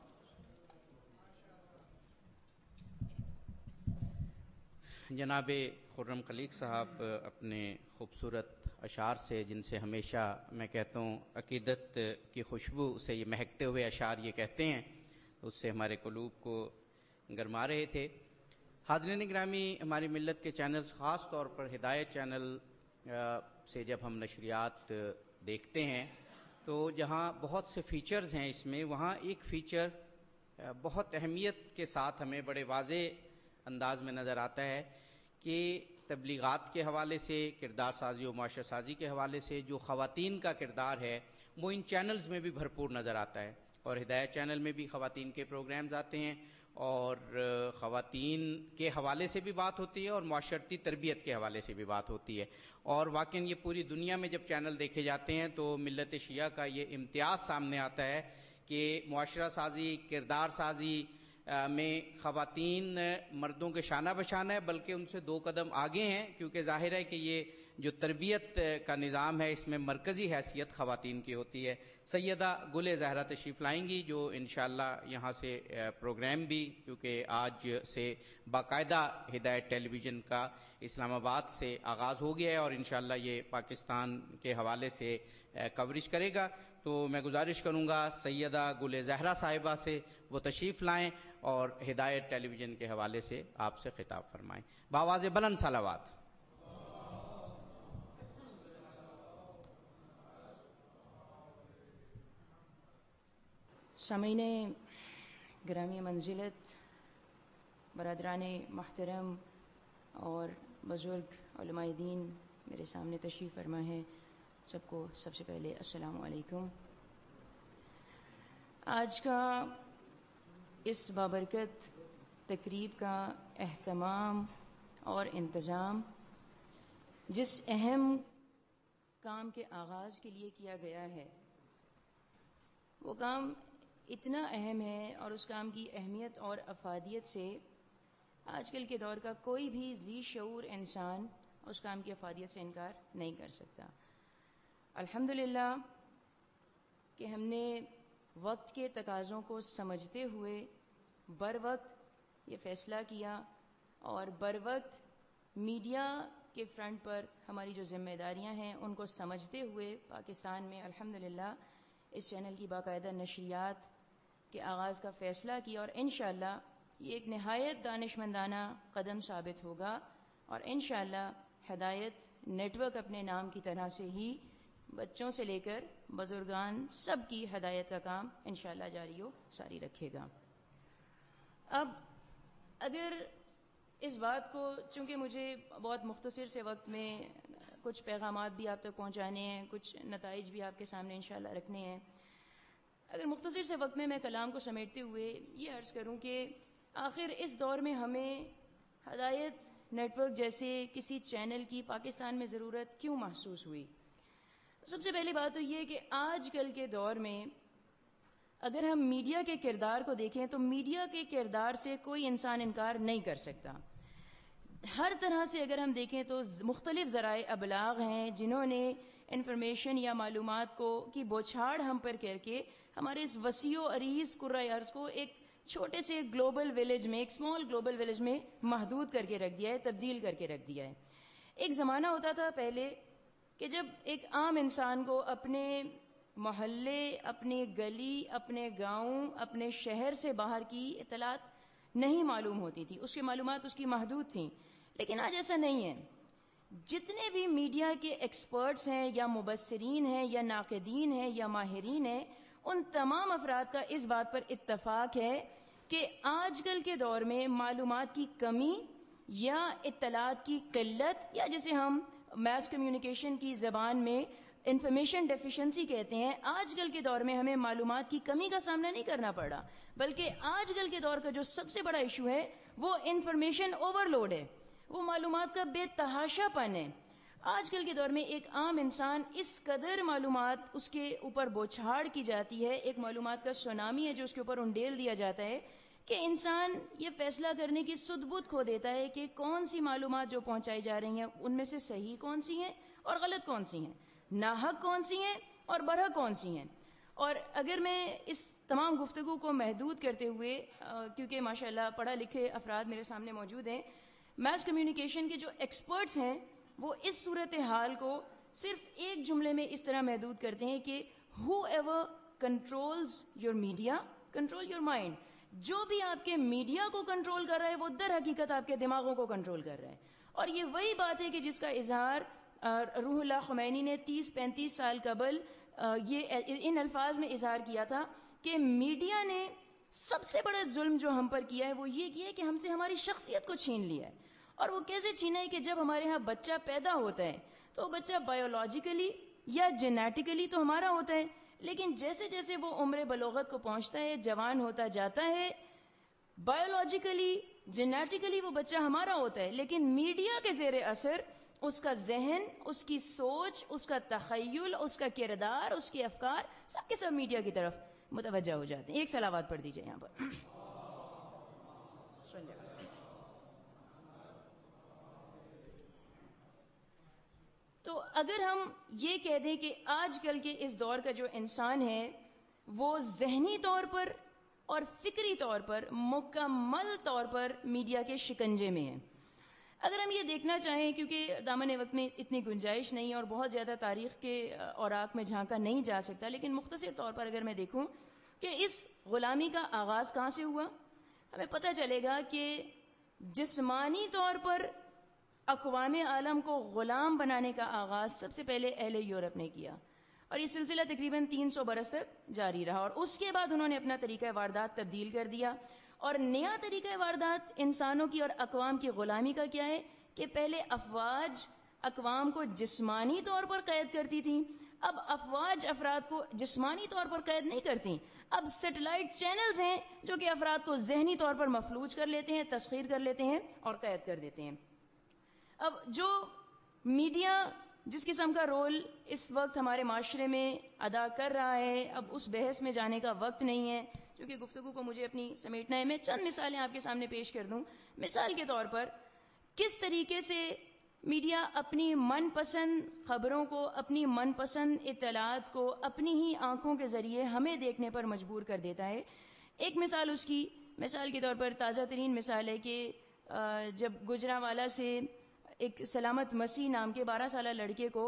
جناب خرم خلیق صاحب اپنے خوبصورت اشعار سے، جن سے ہمیشہ میں کہتا ہوں عقیدت کی خوشبو سے یہ مہکتے ہوئے اشعار یہ کہتے ہیں، اس سے ہمارے قلوب کو گرما رہے تھے۔ حاضرین گرامی، ہماری ملت کے چینلز، خاص طور پر ہدایت چینل سے جب ہم نشریات دیکھتے ہیں تو جہاں بہت سے فیچرز ہیں اس میں، وہاں ایک فیچر بہت اہمیت کے ساتھ ہمیں بڑے واضح انداز میں نظر آتا ہے کہ تبلیغات کے حوالے سے، کردار سازی و معاشرہ سازی کے حوالے سے جو خواتین کا کردار ہے وہ ان چینلز میں بھی بھرپور نظر آتا ہے، اور ہدایت چینل میں بھی خواتین کے پروگرامز آتے ہیں، اور خواتین کے حوالے سے بھی بات ہوتی ہے اور معاشرتی تربیت کے حوالے سے بھی بات ہوتی ہے، اور واقعاً یہ پوری دنیا میں جب چینل دیکھے جاتے ہیں تو ملت شیعہ کا یہ امتیاز سامنے آتا ہے کہ معاشرہ سازی، کردار سازی میں خواتین مردوں کے شانہ بشانہ ہے، بلکہ ان سے 2 قدم آگے ہیں، کیونکہ ظاہر ہے کہ یہ جو تربیت کا نظام ہے اس میں مرکزی حیثیت خواتین کی ہوتی ہے۔ سیدہ گل زہرا تشریف لائیں گی، جو انشاءاللہ یہاں سے پروگرام بھی، کیونکہ آج سے باقاعدہ ہدایت ٹیلی ویژن کا اسلام آباد سے آغاز ہو گیا ہے، اور انشاءاللہ یہ پاکستان کے حوالے سے کوریج کرے گا، تو میں گزارش کروں گا سیدہ گل زہرا صاحبہ سے وہ تشریف لائیں اور ہدایت ٹیلی ویژن کے حوالے سے آپ سے خطاب فرمائیں۔ بآواز بلند صلوات۔ سامعین گرامی منزلت، برادران محترم اور بزرگ علماء دین میرے سامنے تشریف فرما ہے، سب کو سب سے پہلے السلام علیکم۔ آج کا اس بابرکت تقریب کا اہتمام اور انتظام جس اہم کام کے آغاز کے لیے کیا گیا ہے، وہ کام اتنا اہم ہے اور اس کام کی اہمیت اور افادیت سے آج کل کے دور کا کوئی بھی ذی شعور انسان اس کام کی افادیت سے انکار نہیں کر سکتا۔ الحمدللہ کہ ہم نے وقت کے تقاضوں کو سمجھتے ہوئے بر وقت یہ فیصلہ کیا، اور بر وقت میڈیا کے فرنٹ پر ہماری جو ذمہ داریاں ہیں ان کو سمجھتے ہوئے پاکستان میں الحمدللہ اس چینل کی باقاعدہ نشریات کے آغاز کا فیصلہ کیا، اور انشاءاللہ یہ ایک نہایت دانشمندانہ قدم ثابت ہوگا، اور انشاءاللہ ہدایت نیٹ ورک اپنے نام کی طرح سے ہی بچوں سے لے کر بزرگان سب کی ہدایت کا کام انشاءاللہ جاری و ساری رکھے گا۔ اب اگر اس بات کو چونکہ مجھے بہت مختصر سے وقت میں کچھ پیغامات بھی آپ تک پہنچانے ہیں، کچھ نتائج بھی آپ کے سامنے انشاءاللہ رکھنے ہیں، اگر مختصر سے وقت میں کلام کو سمیٹتے ہوئے یہ عرض کروں کہ آخر اس دور میں ہمیں ہدایت نیٹ ورک جیسے کسی چینل کی پاکستان میں ضرورت کیوں محسوس ہوئی؟ سب سے پہلی بات تو یہ کہ آج کل کے دور میں اگر ہم میڈیا کے کردار کو دیکھیں تو میڈیا کے کردار سے کوئی انسان انکار نہیں کر سکتا. ہر طرح سے اگر ہم دیکھیں تو مختلف ذرائع ابلاغ ہیں جنہوں نے انفارمیشن یا معلومات کی بوچھاڑ ہم پر کر کے ہمارے اس وسیع و عریض کرۂ ارض کو ایک چھوٹے سے گلوبل ولیج میں، ایک اسمال گلوبل ولیج میں محدود کر کے رکھ دیا ہے، تبدیل کر کے رکھ دیا ہے. ایک زمانہ ہوتا تھا پہلے کہ جب ایک عام انسان کو اپنے محلے، اپنی گلی، اپنے گاؤں، اپنے شہر سے باہر کی اطلاعات نہیں معلوم ہوتی تھی، اس کی معلومات اس کی محدود تھیں. لیکن آج ایسا نہیں ہے. جتنے بھی میڈیا کے ایکسپرٹس ہیں یا مبصرین ہیں یا ناقدین ہیں یا ماہرین ہیں، ان تمام افراد کا اس بات پر اتفاق ہے کہ آج کل کے دور میں معلومات کی کمی یا اطلاعات کی قلت، یا جسے ہم میس کمیونیکیشن کی زبان میں انفارمیشن ڈیفیشنسی کہتے ہیں، آج کل کے دور میں ہمیں معلومات کی کمی کا سامنا نہیں کرنا پڑا، بلکہ آج کل کے دور کا جو سب سے بڑا ایشو ہے وہ انفارمیشن اوور لوڈ ہے، وہ معلومات کا بے تحاشا پن ہے. آج کل کے دور میں ایک عام انسان اس قدر معلومات اس کے اوپر بوچھاڑ کی جاتی ہے، ایک معلومات کا سونامی ہے جو اس کے اوپر انڈیل دیا جاتا ہے کہ انسان یہ فیصلہ کرنے کی سدھ بدھ کھو دیتا ہے کہ کون سی معلومات جو پہنچائی جا رہی ہیں ان میں سے صحیح کون سی ہیں اور غلط کون سی ہیں، ناحق کون سی ہیں اور برحق کون سی ہیں. اور اگر میں اس تمام گفتگو کو محدود کرتے ہوئے کیونکہ ماشاءاللہ پڑھا لکھے افراد میرے سامنے موجود ہیں، میس کمیونیکیشن کے جو ایکسپرٹس ہیں وہ اس صورتحال کو صرف ایک جملے میں اس طرح محدود کرتے ہیں کہ whoever controls your media control your mind. جو بھی آپ کے میڈیا کو کنٹرول کر رہا ہے وہ در حقیقت آپ کے دماغوں کو کنٹرول کر رہا ہے. اور یہ وہی بات ہے کہ جس کا اظہار روح اللہ خمینی نے 30-35 سال قبل یہ ان الفاظ میں اظہار کیا تھا کہ میڈیا نے سب سے بڑا ظلم جو ہم پر کیا ہے وہ یہ کیا ہے کہ ہم سے ہماری شخصیت کو چھین لیا ہے. اور وہ کیسے چھینا ہے کہ جب ہمارے ہاں بچہ پیدا ہوتا ہے تو بچہ بایولوجیکلی یا جینیٹیکلی تو ہمارا ہوتا ہے، لیکن جیسے جیسے وہ عمر بلوغت کو پہنچتا ہے، جوان ہوتا جاتا ہے، بایولوجیکلی جینیٹیکلی وہ بچہ ہمارا ہوتا ہے، لیکن میڈیا کے زیر اثر اس کا ذہن، اس کی سوچ، اس کا تخیل، اس کا کردار، اس کے افکار سب کے سب میڈیا کی طرف متوجہ ہو جاتے ہیں. ایک صلوات پڑھ دیجئے یہاں پر. تو اگر ہم یہ کہہ دیں کہ آج کل کے اس دور کا جو انسان ہے وہ ذہنی طور پر اور فکری طور پر مکمل طور پر میڈیا کے شکنجے میں ہے. اگر ہم یہ دیکھنا چاہیں، کیونکہ دامن وقت میں اتنی گنجائش نہیں اور بہت زیادہ تاریخ کے اوراق میں جھانکا نہیں جا سکتا، لیکن مختصر طور پر اگر میں دیکھوں کہ اس غلامی کا آغاز کہاں سے ہوا، ہمیں پتہ چلے گا کہ جسمانی طور پر اقوام عالم کو غلام بنانے کا آغاز سب سے پہلے اہل یورپ نے کیا، اور یہ سلسلہ تقریباً 300 برس تک جاری رہا، اور اس کے بعد انہوں نے اپنا طریقہ واردات تبدیل کر دیا. اور نیا طریقہ واردات انسانوں کی اور اقوام کی غلامی کا کیا ہے کہ پہلے افواج اقوام کو جسمانی طور پر قید کرتی تھیں، اب افواج افراد کو جسمانی طور پر قید نہیں کرتی، اب سیٹلائٹ چینلز ہیں جو کہ افراد کو ذہنی طور پر مفلوج کر لیتے ہیں، تسخیر کر لیتے ہیں اور قید کر دیتے ہیں. اب جو میڈیا جس قسم کا رول اس وقت ہمارے معاشرے میں ادا کر رہا ہے، اب اس بحث میں جانے کا وقت نہیں ہے کیونکہ گفتگو کو مجھے اپنی سمیٹنا ہے. میں چند مثالیں آپ کے سامنے پیش کر دوں. مثال کے طور پر کس طریقے سے میڈیا اپنی من پسند خبروں کو، اپنی من پسند اطلاعات کو اپنی ہی آنکھوں کے ذریعے ہمیں دیکھنے پر مجبور کر دیتا ہے. ایک مثال اس کی مثال کے طور پر تازہ ترین مثال ہے کہ جب گجرانوالہ سے ایک سلامت مسیح نام کے 12 سالہ لڑکے کو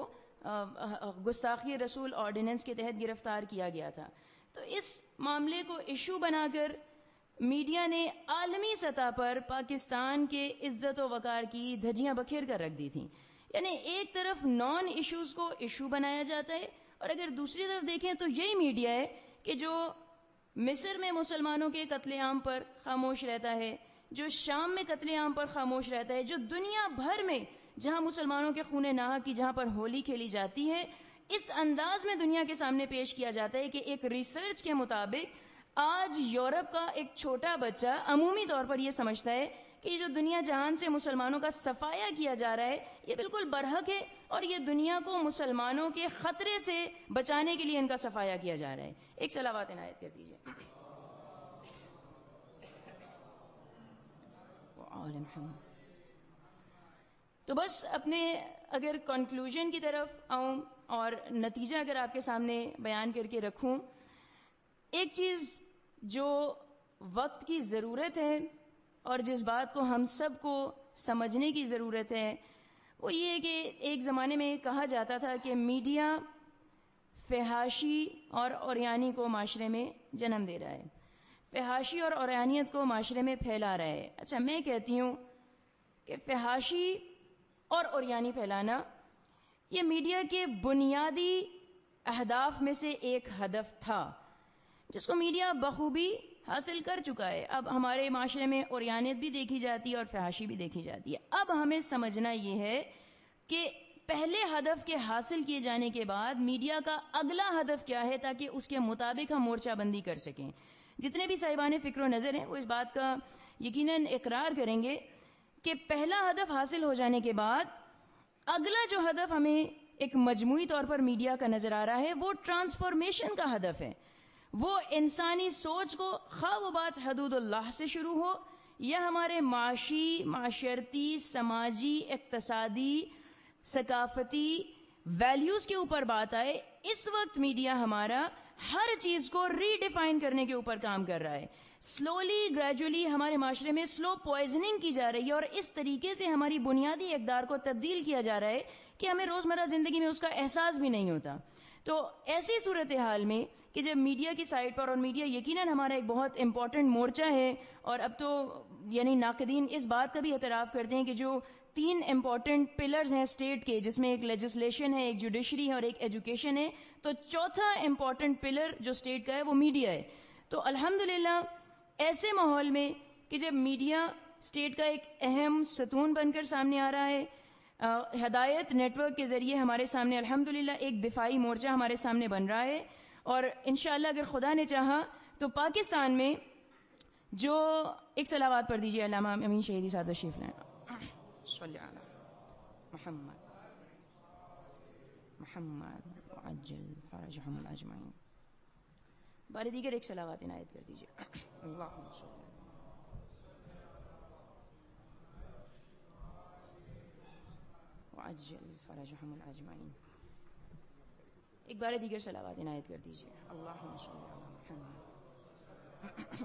گستاخی رسول آرڈیننس کے تحت گرفتار کیا گیا تھا، تو اس معاملے کو ایشو بنا کر میڈیا نے عالمی سطح پر پاکستان کے عزت و وقار کی دھجیاں بکھیر کر رکھ دی تھیں. یعنی ایک طرف نان ایشوز کو ایشو بنایا جاتا ہے، اور اگر دوسری طرف دیکھیں تو یہی میڈیا ہے کہ جو مصر میں مسلمانوں کے قتل عام پر خاموش رہتا ہے، جو شام میں قتل عام پر خاموش رہتا ہے، جو دنیا بھر میں جہاں مسلمانوں کے خون ناحق کی جہاں پر ہولی کھیلی جاتی ہے، اس انداز میں دنیا کے سامنے پیش کیا جاتا ہے کہ ایک ریسرچ کے مطابق آج یورپ کا ایک چھوٹا بچہ عمومی طور پر یہ سمجھتا ہے کہ یہ جو دنیا جہان سے مسلمانوں کا صفایا کیا جا رہا ہے یہ بالکل برحق ہے، اور یہ دنیا کو مسلمانوں کے خطرے سے بچانے کے لیے ان کا صفایا کیا جا رہا ہے۔ ایک صلوات عنایت کر دیجیے۔ تو بس اپنے اگر کنکلوژن کی طرف آؤں اور نتیجہ اگر آپ کے سامنے بیان کر کے رکھوں، ایک چیز جو وقت کی ضرورت ہے اور جس بات کو ہم سب کو سمجھنے کی ضرورت ہے وہ یہ ہے کہ ایک زمانے میں کہا جاتا تھا کہ میڈیا فحاشی اور عریانی کو معاشرے میں جنم دے رہا ہے، فحاشی اور عریانیت کو معاشرے میں پھیلا رہا ہے۔ اچھا، میں کہتی ہوں کہ فحاشی اور عریانی پھیلانا یہ میڈیا کے بنیادی اہداف میں سے ایک ہدف تھا جس کو میڈیا بخوبی حاصل کر چکا ہے۔ اب ہمارے معاشرے میں عریانیت بھی دیکھی جاتی ہے اور فحاشی بھی دیکھی جاتی ہے۔ اب ہمیں سمجھنا یہ ہے کہ پہلے ہدف کے حاصل کیے جانے کے بعد میڈیا کا اگلا ہدف کیا ہے تاکہ اس کے مطابق ہم مورچہ بندی کر سکیں۔ جتنے بھی صاحبان فکر و نظر ہیں وہ اس بات کا یقیناً اقرار کریں گے کہ پہلا ہدف حاصل ہو جانے کے بعد اگلا جو ہدف ہمیں ایک مجموعی طور پر میڈیا کا نظر آ رہا ہے وہ ٹرانسفارمیشن کا ہدف ہے۔ وہ انسانی سوچ کو، خواہ وہ بات حدود اللہ سے شروع ہو یا ہمارے معاشی، معاشرتی، سماجی، اقتصادی، ثقافتی ویلیوز کے اوپر بات آئے، اس وقت میڈیا ہمارا ہر چیز کو ری ڈیفائن کرنے کے اوپر کام کر رہا ہے۔ سلولی گریجولی ہمارے معاشرے میں سلو پوائزننگ کی جا رہی ہے اور اس طریقے سے ہماری بنیادی اقدار کو تبدیل کیا جا رہا ہے کہ ہمیں روزمرہ زندگی میں اس کا احساس بھی نہیں ہوتا۔ تو ایسی صورتحال میں کہ جب میڈیا کی سائٹ پر، اور میڈیا یقیناً ہمارا ایک بہت امپورٹنٹ مورچہ ہے، اور اب تو یعنی ناقدین اس بات کا بھی اعتراف کرتے ہیں کہ جو 3 امپورٹنٹ پلرز ہیں اسٹیٹ کے، جس میں ایک لیجسلیشن ہے، ایک جوڈیشری ہے اور ایک ایجوکیشن ہے، تو چوتھا امپورٹنٹ پلر جو اسٹیٹ کا ہے وہ میڈیا ہے۔ تو الحمدللہ ایسے ماحول میں کہ جب میڈیا اسٹیٹ کا ایک اہم ستون بن کر سامنے آ رہا ہے، ہدایت نیٹ ورک کے ذریعے ہمارے سامنے الحمدللہ ایک دفاعی مورچہ ہمارے سامنے بن رہا ہے، اور انشاءاللہ اگر خدا نے چاہا تو پاکستان میں جو ایک صلوات پڑھ دیجیے علامہ امین شہیدی صاحب تشریف لائیں۔ صلی علی محمد محمد وعجل فرجهم الاجمعین۔ بار دیگر ایک صلوات عنایت کر دیجیے۔ اللہم صلی وعجل فرجهم الاجمعین۔ ایک بار دیگر صلوات عنایت کر دیجیے۔ اللہم صلی علی محمد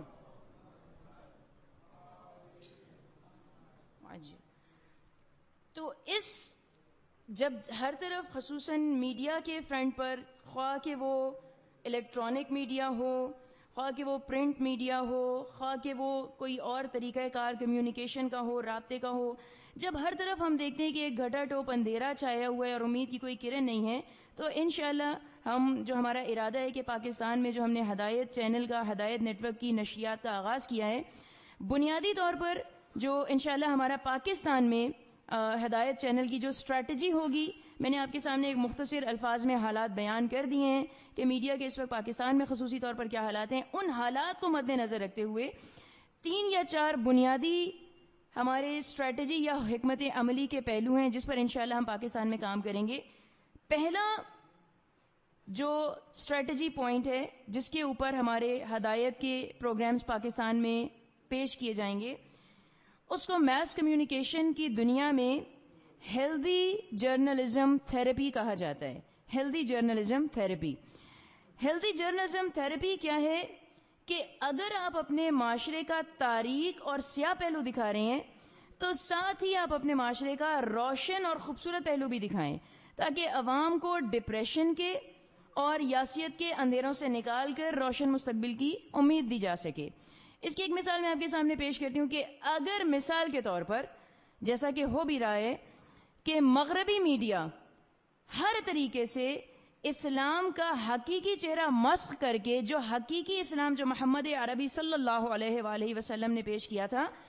وعجل۔ تو اس جب ہر طرف خصوصاً میڈیا کے فرنٹ پر، خواہ کہ وہ الیکٹرانک میڈیا ہو، خواہ کہ وہ پرنٹ میڈیا ہو، خواہ کہ وہ کوئی اور طریقہ کار کمیونیکیشن کا ہو، رابطے کا ہو، جب ہر طرف ہم دیکھتے ہیں کہ ایک گھٹا ٹوپ اندھیرا چھایا ہوا ہے اور امید کی کوئی کرن نہیں ہے، تو انشاءاللہ ہم جو ہمارا ارادہ ہے کہ پاکستان میں جو ہم نے ہدایت چینل کا، ہدایت نیٹ ورک کی نشریات کا آغاز کیا ہے، بنیادی طور پر جو انشاءاللہ ہمارا پاکستان میں ہدایت چینل کی جو اسٹریٹجی ہوگی، میں نے آپ کے سامنے ایک مختصر الفاظ میں حالات بیان کر دیے ہیں کہ میڈیا کے اس وقت پاکستان میں خصوصی طور پر کیا حالات ہیں۔ ان حالات کو مد نظر رکھتے ہوئے 3 یا 4 بنیادی ہمارے اسٹریٹجی یا حکمت عملی کے پہلو ہیں جس پر انشاءاللہ ہم پاکستان میں کام کریں گے۔ پہلا جو اسٹریٹجی پوائنٹ ہے جس کے اوپر ہمارے ہدایت کے پروگرامز پاکستان میں پیش کیے جائیں گے، اس کو میس کمیونیکیشن کی دنیا میں ہیلدی جرنلزم تھراپی کہا جاتا ہے۔ Healthy journalism therapy. Healthy journalism therapy کیا ہے کہ اگر آپ اپنے معاشرے کا تاریک اور سیاہ پہلو دکھا رہے ہیں تو ساتھ ہی آپ اپنے معاشرے کا روشن اور خوبصورت پہلو بھی دکھائیں تاکہ عوام کو ڈپریشن کے اور یاسیت کے اندھیروں سے نکال کر روشن مستقبل کی امید دی جا سکے۔ اس کی ایک مثال میں آپ کے سامنے پیش کرتی ہوں کہ اگر مثال کے طور پر جیسا کہ ہو بھی رہا ہے کہ مغربی میڈیا ہر طریقے سے اسلام کا حقیقی چہرہ مسخ کر کے جو حقیقی اسلام جو محمد عربی صلی اللہ علیہ وآلہ وسلم نے پیش کیا تھا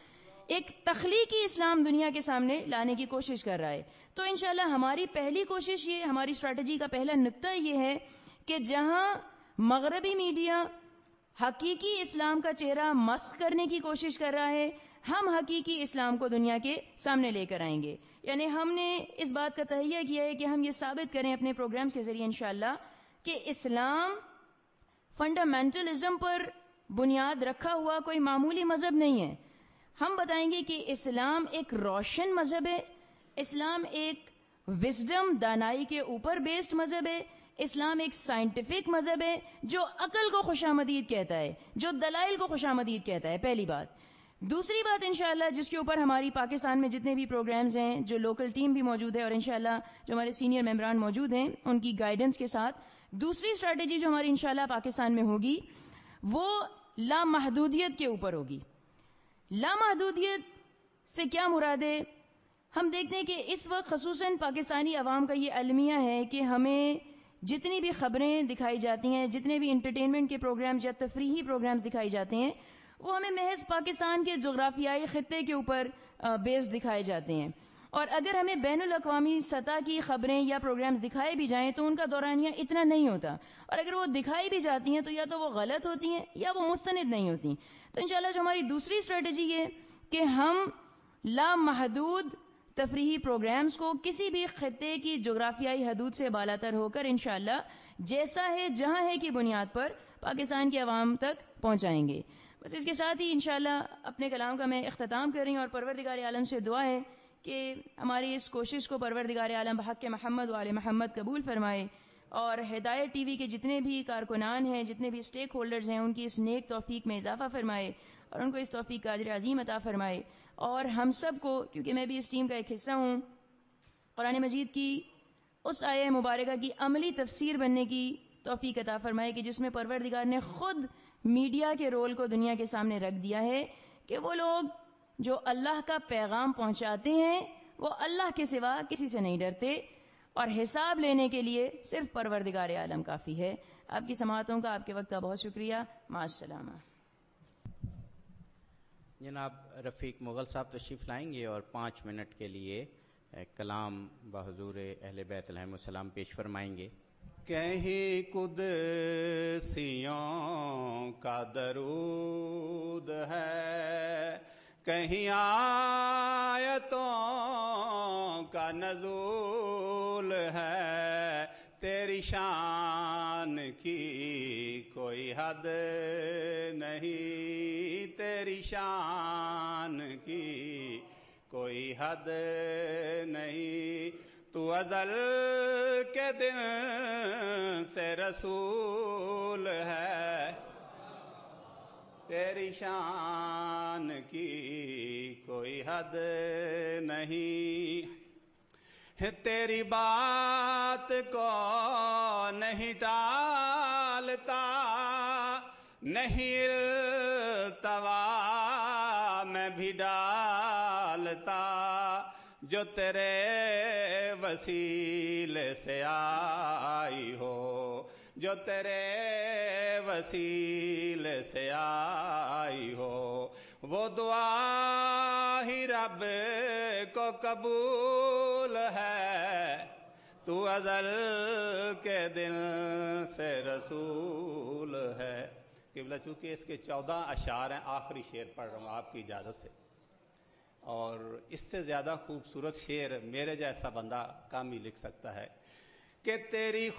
ایک تخلیقی اسلام دنیا کے سامنے لانے کی کوشش کر رہا ہے. تو انشاءاللہ ہماری پہلی کوشش یہ، ہماری اسٹریٹجی کا پہلا نقطہ یہ ہے کہ جہاں مغربی میڈیا حقیقی اسلام کا چہرہ مسخ کرنے کی کوشش کر رہا ہے، ہم حقیقی اسلام کو دنیا کے سامنے لے کر آئیں گے. یعنی ہم نے اس بات کا تہیہ کیا ہے کہ ہم یہ ثابت کریں اپنے پروگرامز کے ذریعے انشاءاللہ کہ اسلام فنڈامنٹلزم پر بنیاد رکھا ہوا کوئی معمولی مذہب نہیں ہے. ہم بتائیں گے کہ اسلام ایک روشن مذہب ہے، اسلام ایک وزڈم دانائی کے اوپر بیسڈ مذہب ہے، اسلام ایک سائنٹیفک مذہب ہے جو عقل کو خوشامدید کہتا ہے، جو دلائل کو خوشامدید کہتا ہے. پہلی بات. دوسری بات انشاءاللہ جس کے اوپر ہماری پاکستان میں جتنے بھی پروگرامز ہیں، جو لوکل ٹیم بھی موجود ہے اور انشاءاللہ جو ہمارے سینئر ممبران موجود ہیں ان کی گائیڈنس کے ساتھ، دوسری اسٹریٹجی جو ہماری انشاءاللہ پاکستان میں ہوگی وہ لامحدودیت کے اوپر ہوگی. لامحدودیت سے کیا مراد ہے؟ ہم دیکھتے ہیں کہ اس وقت خصوصاً پاکستانی عوام کا یہ المیہ ہے کہ ہمیں جتنی بھی خبریں دکھائی جاتی ہیں، جتنے بھی انٹرٹینمنٹ کے پروگرامز یا تفریحی پروگرامز دکھائی جاتے ہیں، وہ ہمیں محض پاکستان کے جغرافیائی خطے کے اوپر بیس دکھائے جاتے ہیں. اور اگر ہمیں بین الاقوامی سطح کی خبریں یا پروگرامز دکھائے بھی جائیں تو ان کا دورانیہ اتنا نہیں ہوتا، اور اگر وہ دکھائی بھی جاتی ہیں تو یا تو وہ غلط ہوتی ہیں یا وہ مستند نہیں ہوتی. تو انشاءاللہ جو ہماری دوسری اسٹریٹجی یہ کہ ہم لامحدود تفریحی پروگرامز کو کسی بھی خطے کی جغرافیائی حدود سے بالاتر ہو کر انشاءاللہ جیسا ہے جہاں ہے کی بنیاد پر پاکستان کے عوام تک پہنچائیں گے. بس اس کے ساتھ ہی انشاءاللہ اپنے کلام کا میں اختتام کر رہی ہوں، اور پروردگار عالم سے دعا ہے کہ ہماری اس کوشش کو پروردگار عالم بحق محمد و آل محمد قبول فرمائے، اور ہدایت ٹی وی کے جتنے بھی کارکنان ہیں، جتنے بھی اسٹیک ہولڈرز ہیں، ان کی اس نیک توفیق میں اضافہ فرمائے اور ان کو اس توفیق کا اجر عظیم عطا فرمائے. اور ہم سب کو، کیونکہ میں بھی اس ٹیم کا ایک حصہ ہوں، قرآن مجید کی اس آیہ مبارکہ کی عملی تفسیر بننے کی توفیق عطا فرمائے کہ جس میں پروردگار نے خود میڈیا کے رول کو دنیا کے سامنے رکھ دیا ہے کہ وہ لوگ جو اللہ کا پیغام پہنچاتے ہیں وہ اللہ کے سوا کسی سے نہیں ڈرتے، اور حساب لینے کے لیے صرف پروردگار عالم کافی ہے. آپ کی سماعتوں کا، آپ کے وقت کا بہت شکریہ. مع السلامہ. جناب رفیق مغل صاحب تشریف لائیں گے اور 5 منٹ کے لیے کلام بحضور اہل بیت علیہم السلام پیش فرمائیں گے. کہیں قدسیوں کا درود ہے، کہیں آیتوں کا نزول ہے، تیری شان کی کوئی حد نہیں، تیری شان کی کوئی حد نہیں. تو ازل کے دن سے رسول ہے، تیری شان کی کوئی حد نہیں. تیری بات کو نہیں ٹالتا، نہیں التوا میں بھی ڈالتا، جو تیرے وسیلے سے آئی ہو، جو تیرے وسیلے سے آئی ہو، وہ دعا ہی رب کو قبول ہے. تو ازل کے دن سے رسول ہے. قبلہ چونکہ اس کے 14 اشعار ہیں، آخری شعر پڑھ رہا ہوں آپ کی اجازت سے، اور اس سے زیادہ خوبصورت شعر میرے جیسا بندہ کم ہی لکھ سکتا ہے. کہ تیری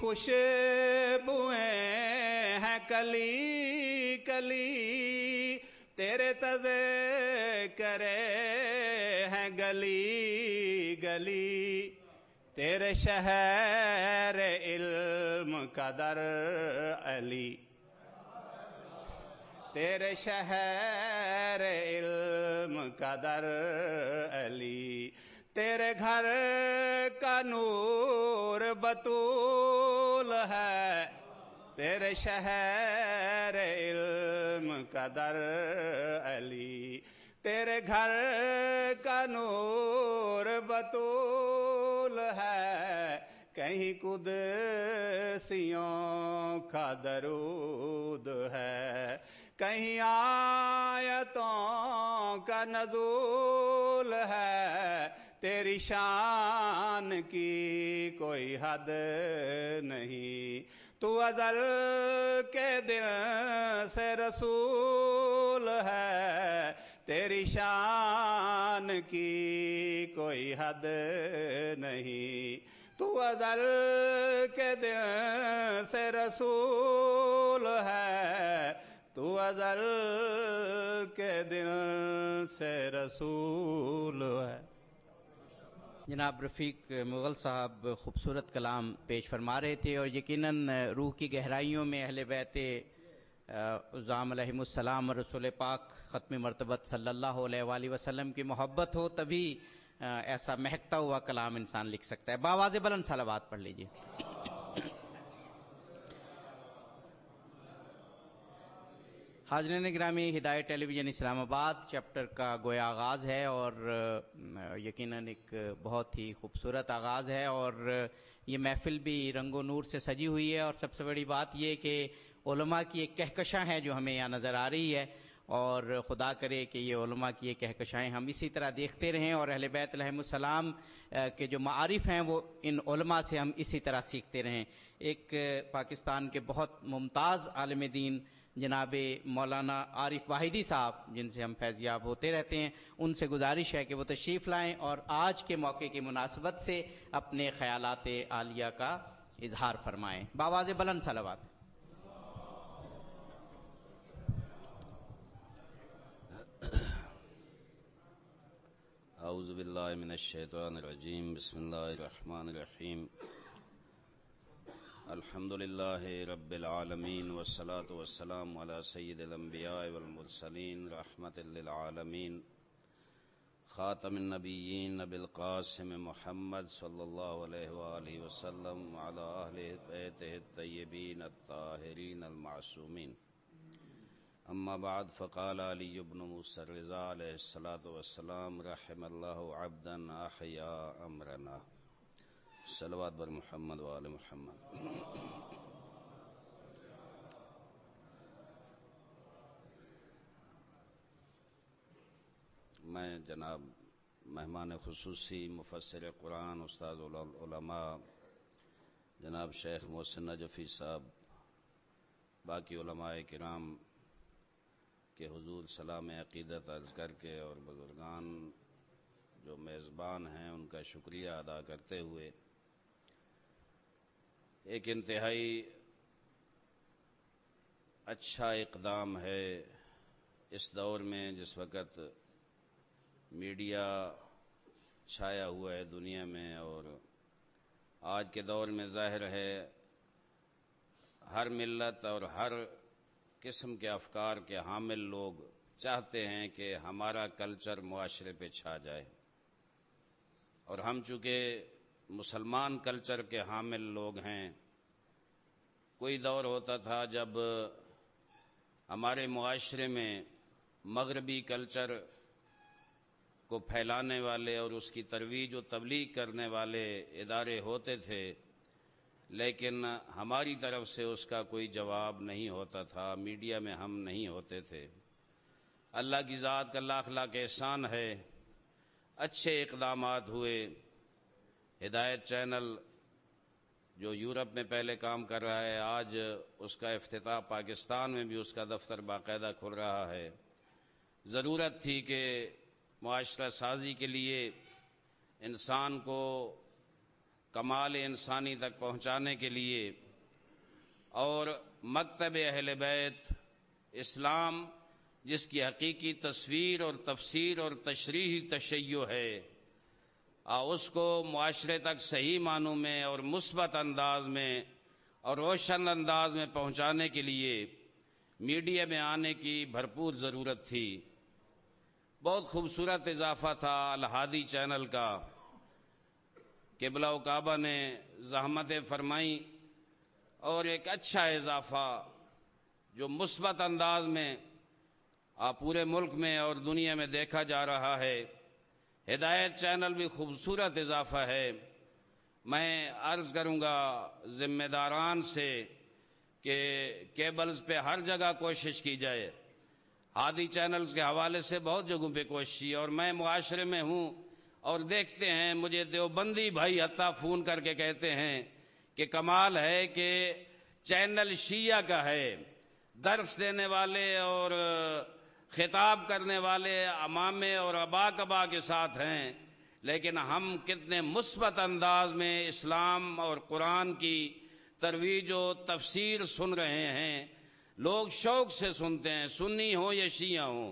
خوشبوئیں ہیں کلی کلی، تیرے تذکرے ہیں گلی گلی، تیرے شہر علم کا در علی، تیرے شہر علم کا در علی، تیرے گھر کا نور بطول ہے، تیرے شہر علم کا در علی، تیرے گھر کا نور بطول ہے. کہیں قدسیوں کا درود ہے، کہیں آیتوں کا نزول ہے، تیری شان کی کوئی حد نہیں، تو ازل کے دل سے رسول ہے، تیری شان کی کوئی حد نہیں، تو ازل کے دل سے رسول ہے، تو ازل کے دل سے رسول ہے۔ جناب رفیق مغل صاحب خوبصورت کلام پیش فرما رہے تھے، اور یقیناً روح کی گہرائیوں میں اہل بیت عظام علیہم السلام اور رسول پاک ختم مرتبت صلی اللہ علیہ وآلہ وسلم کی محبت ہو، تبھی ایسا مہکتا ہوا کلام انسان لکھ سکتا ہے۔ بآواز بلند صلوات پڑھ لیجیے۔ حاضرین گرامی، ہدایت ٹیلی ویژن اسلام آباد چیپٹر کا گویا آغاز ہے، اور یقیناً ایک بہت ہی خوبصورت آغاز ہے، اور یہ محفل بھی رنگ و نور سے سجی ہوئی ہے، اور سب سے بڑی بات یہ کہ علماء کی ایک کہکشاں ہے جو ہمیں یہاں نظر آ رہی ہے، اور خدا کرے کہ یہ علماء کی یہ کہکشائیں ہم اسی طرح دیکھتے رہیں، اور اہل بیت علیہم السلام کے جو معارف ہیں وہ ان علماء سے ہم اسی طرح سیکھتے رہیں۔ ایک پاکستان کے بہت ممتاز عالم دین جناب مولانا عارف واحدی صاحب، جن سے ہم فیضیاب ہوتے رہتے ہیں، ان سے گزارش ہے کہ وہ تشریف لائیں اور آج کے موقع کی مناسبت سے اپنے خیالات عالیہ کا اظہار فرمائیں۔ بآواز بلند صلوات۔ اعوذ باللہ من الشیطان الرجیم، بسم اللہ الرحمن الرحیم، الحمد للہ رب العالمین، والصلاة والسلام علی سید الانبیاء والمرسلین، رحمت للعالمین، خاتم النبیین ابی القاسم محمد صلی اللہ علیہ وآلہ وسلم، وعلی اہل بیتہ الطیبین الطاہرین المعصومین۔ اما بعد، فقال علی بن موسیٰ الرضا علیہ الصلاة والسلام، رحم اللہ عبدا احیا امرنا۔ صلوات بر محمد و آل محمد۔ میں جناب مہمان خصوصی مفسر قرآن استاد علماء جناب شیخ محسن نجفی صاحب، باقی علماء کرام کے حضور سلام عقیدت عرض کر کے، اور بزرگان جو میزبان ہیں ان کا شکریہ ادا کرتے ہوئے، ایک انتہائی اچھا اقدام ہے اس دور میں جس وقت میڈیا چھایا ہوا ہے دنیا میں، اور آج کے دور میں ظاہر ہے ہر ملت اور ہر قسم کے افکار کے حامل لوگ چاہتے ہیں کہ ہمارا کلچر معاشرے پہ چھا جائے، اور ہم چونکہ مسلمان کلچر کے حامل لوگ ہیں، کوئی دور ہوتا تھا جب ہمارے معاشرے میں مغربی کلچر کو پھیلانے والے اور اس کی ترویج و تبلیغ کرنے والے ادارے ہوتے تھے، لیکن ہماری طرف سے اس کا کوئی جواب نہیں ہوتا تھا، میڈیا میں ہم نہیں ہوتے تھے۔ اللہ کی ذات کا لاکھ لاکھ احسان ہے، اچھے اقدامات ہوئے۔ ہدایت چینل جو یورپ میں پہلے کام کر رہا ہے، آج اس کا افتتاح پاکستان میں بھی اس کا دفتر باقاعدہ کھل رہا ہے۔ ضرورت تھی کہ معاشرہ سازی کے لیے انسان کو کمال انسانی تک پہنچانے کے لیے، اور مکتب اہل بیت اسلام جس کی حقیقی تصویر اور تفسیر اور تشریحی تشیع ہے، اس کو معاشرے تک صحیح معنوں میں اور مثبت انداز میں اور روشن انداز میں پہنچانے کے لیے میڈیا میں آنے کی بھرپور ضرورت تھی۔ بہت خوبصورت اضافہ تھا الہادی چینل کا، قبلہ و کعبہ نے زحمتیں فرمائیں، اور ایک اچھا اضافہ جو مثبت انداز میں پورے ملک میں اور دنیا میں دیکھا جا رہا ہے۔ ہدایت چینل بھی خوبصورت اضافہ ہے۔ میں عرض کروں گا ذمہ داران سے کہ کیبلز پہ ہر جگہ کوشش کی جائے، ہادی چینلز کے حوالے سے بہت جگہوں پہ کوشش کی، اور میں معاشرے میں ہوں اور دیکھتے ہیں مجھے دیوبندی بھائی حتیٰ فون کر کے کہتے ہیں کہ کمال ہے کہ چینل شیعہ کا ہے، درس دینے والے اور خطاب کرنے والے امامے اور ابا کبا کے ساتھ ہیں، لیکن ہم کتنے مثبت انداز میں اسلام اور قرآن کی ترویج و تفسیر سن رہے ہیں۔ لوگ شوق سے سنتے ہیں، سنی ہوں یا شیعہ ہوں۔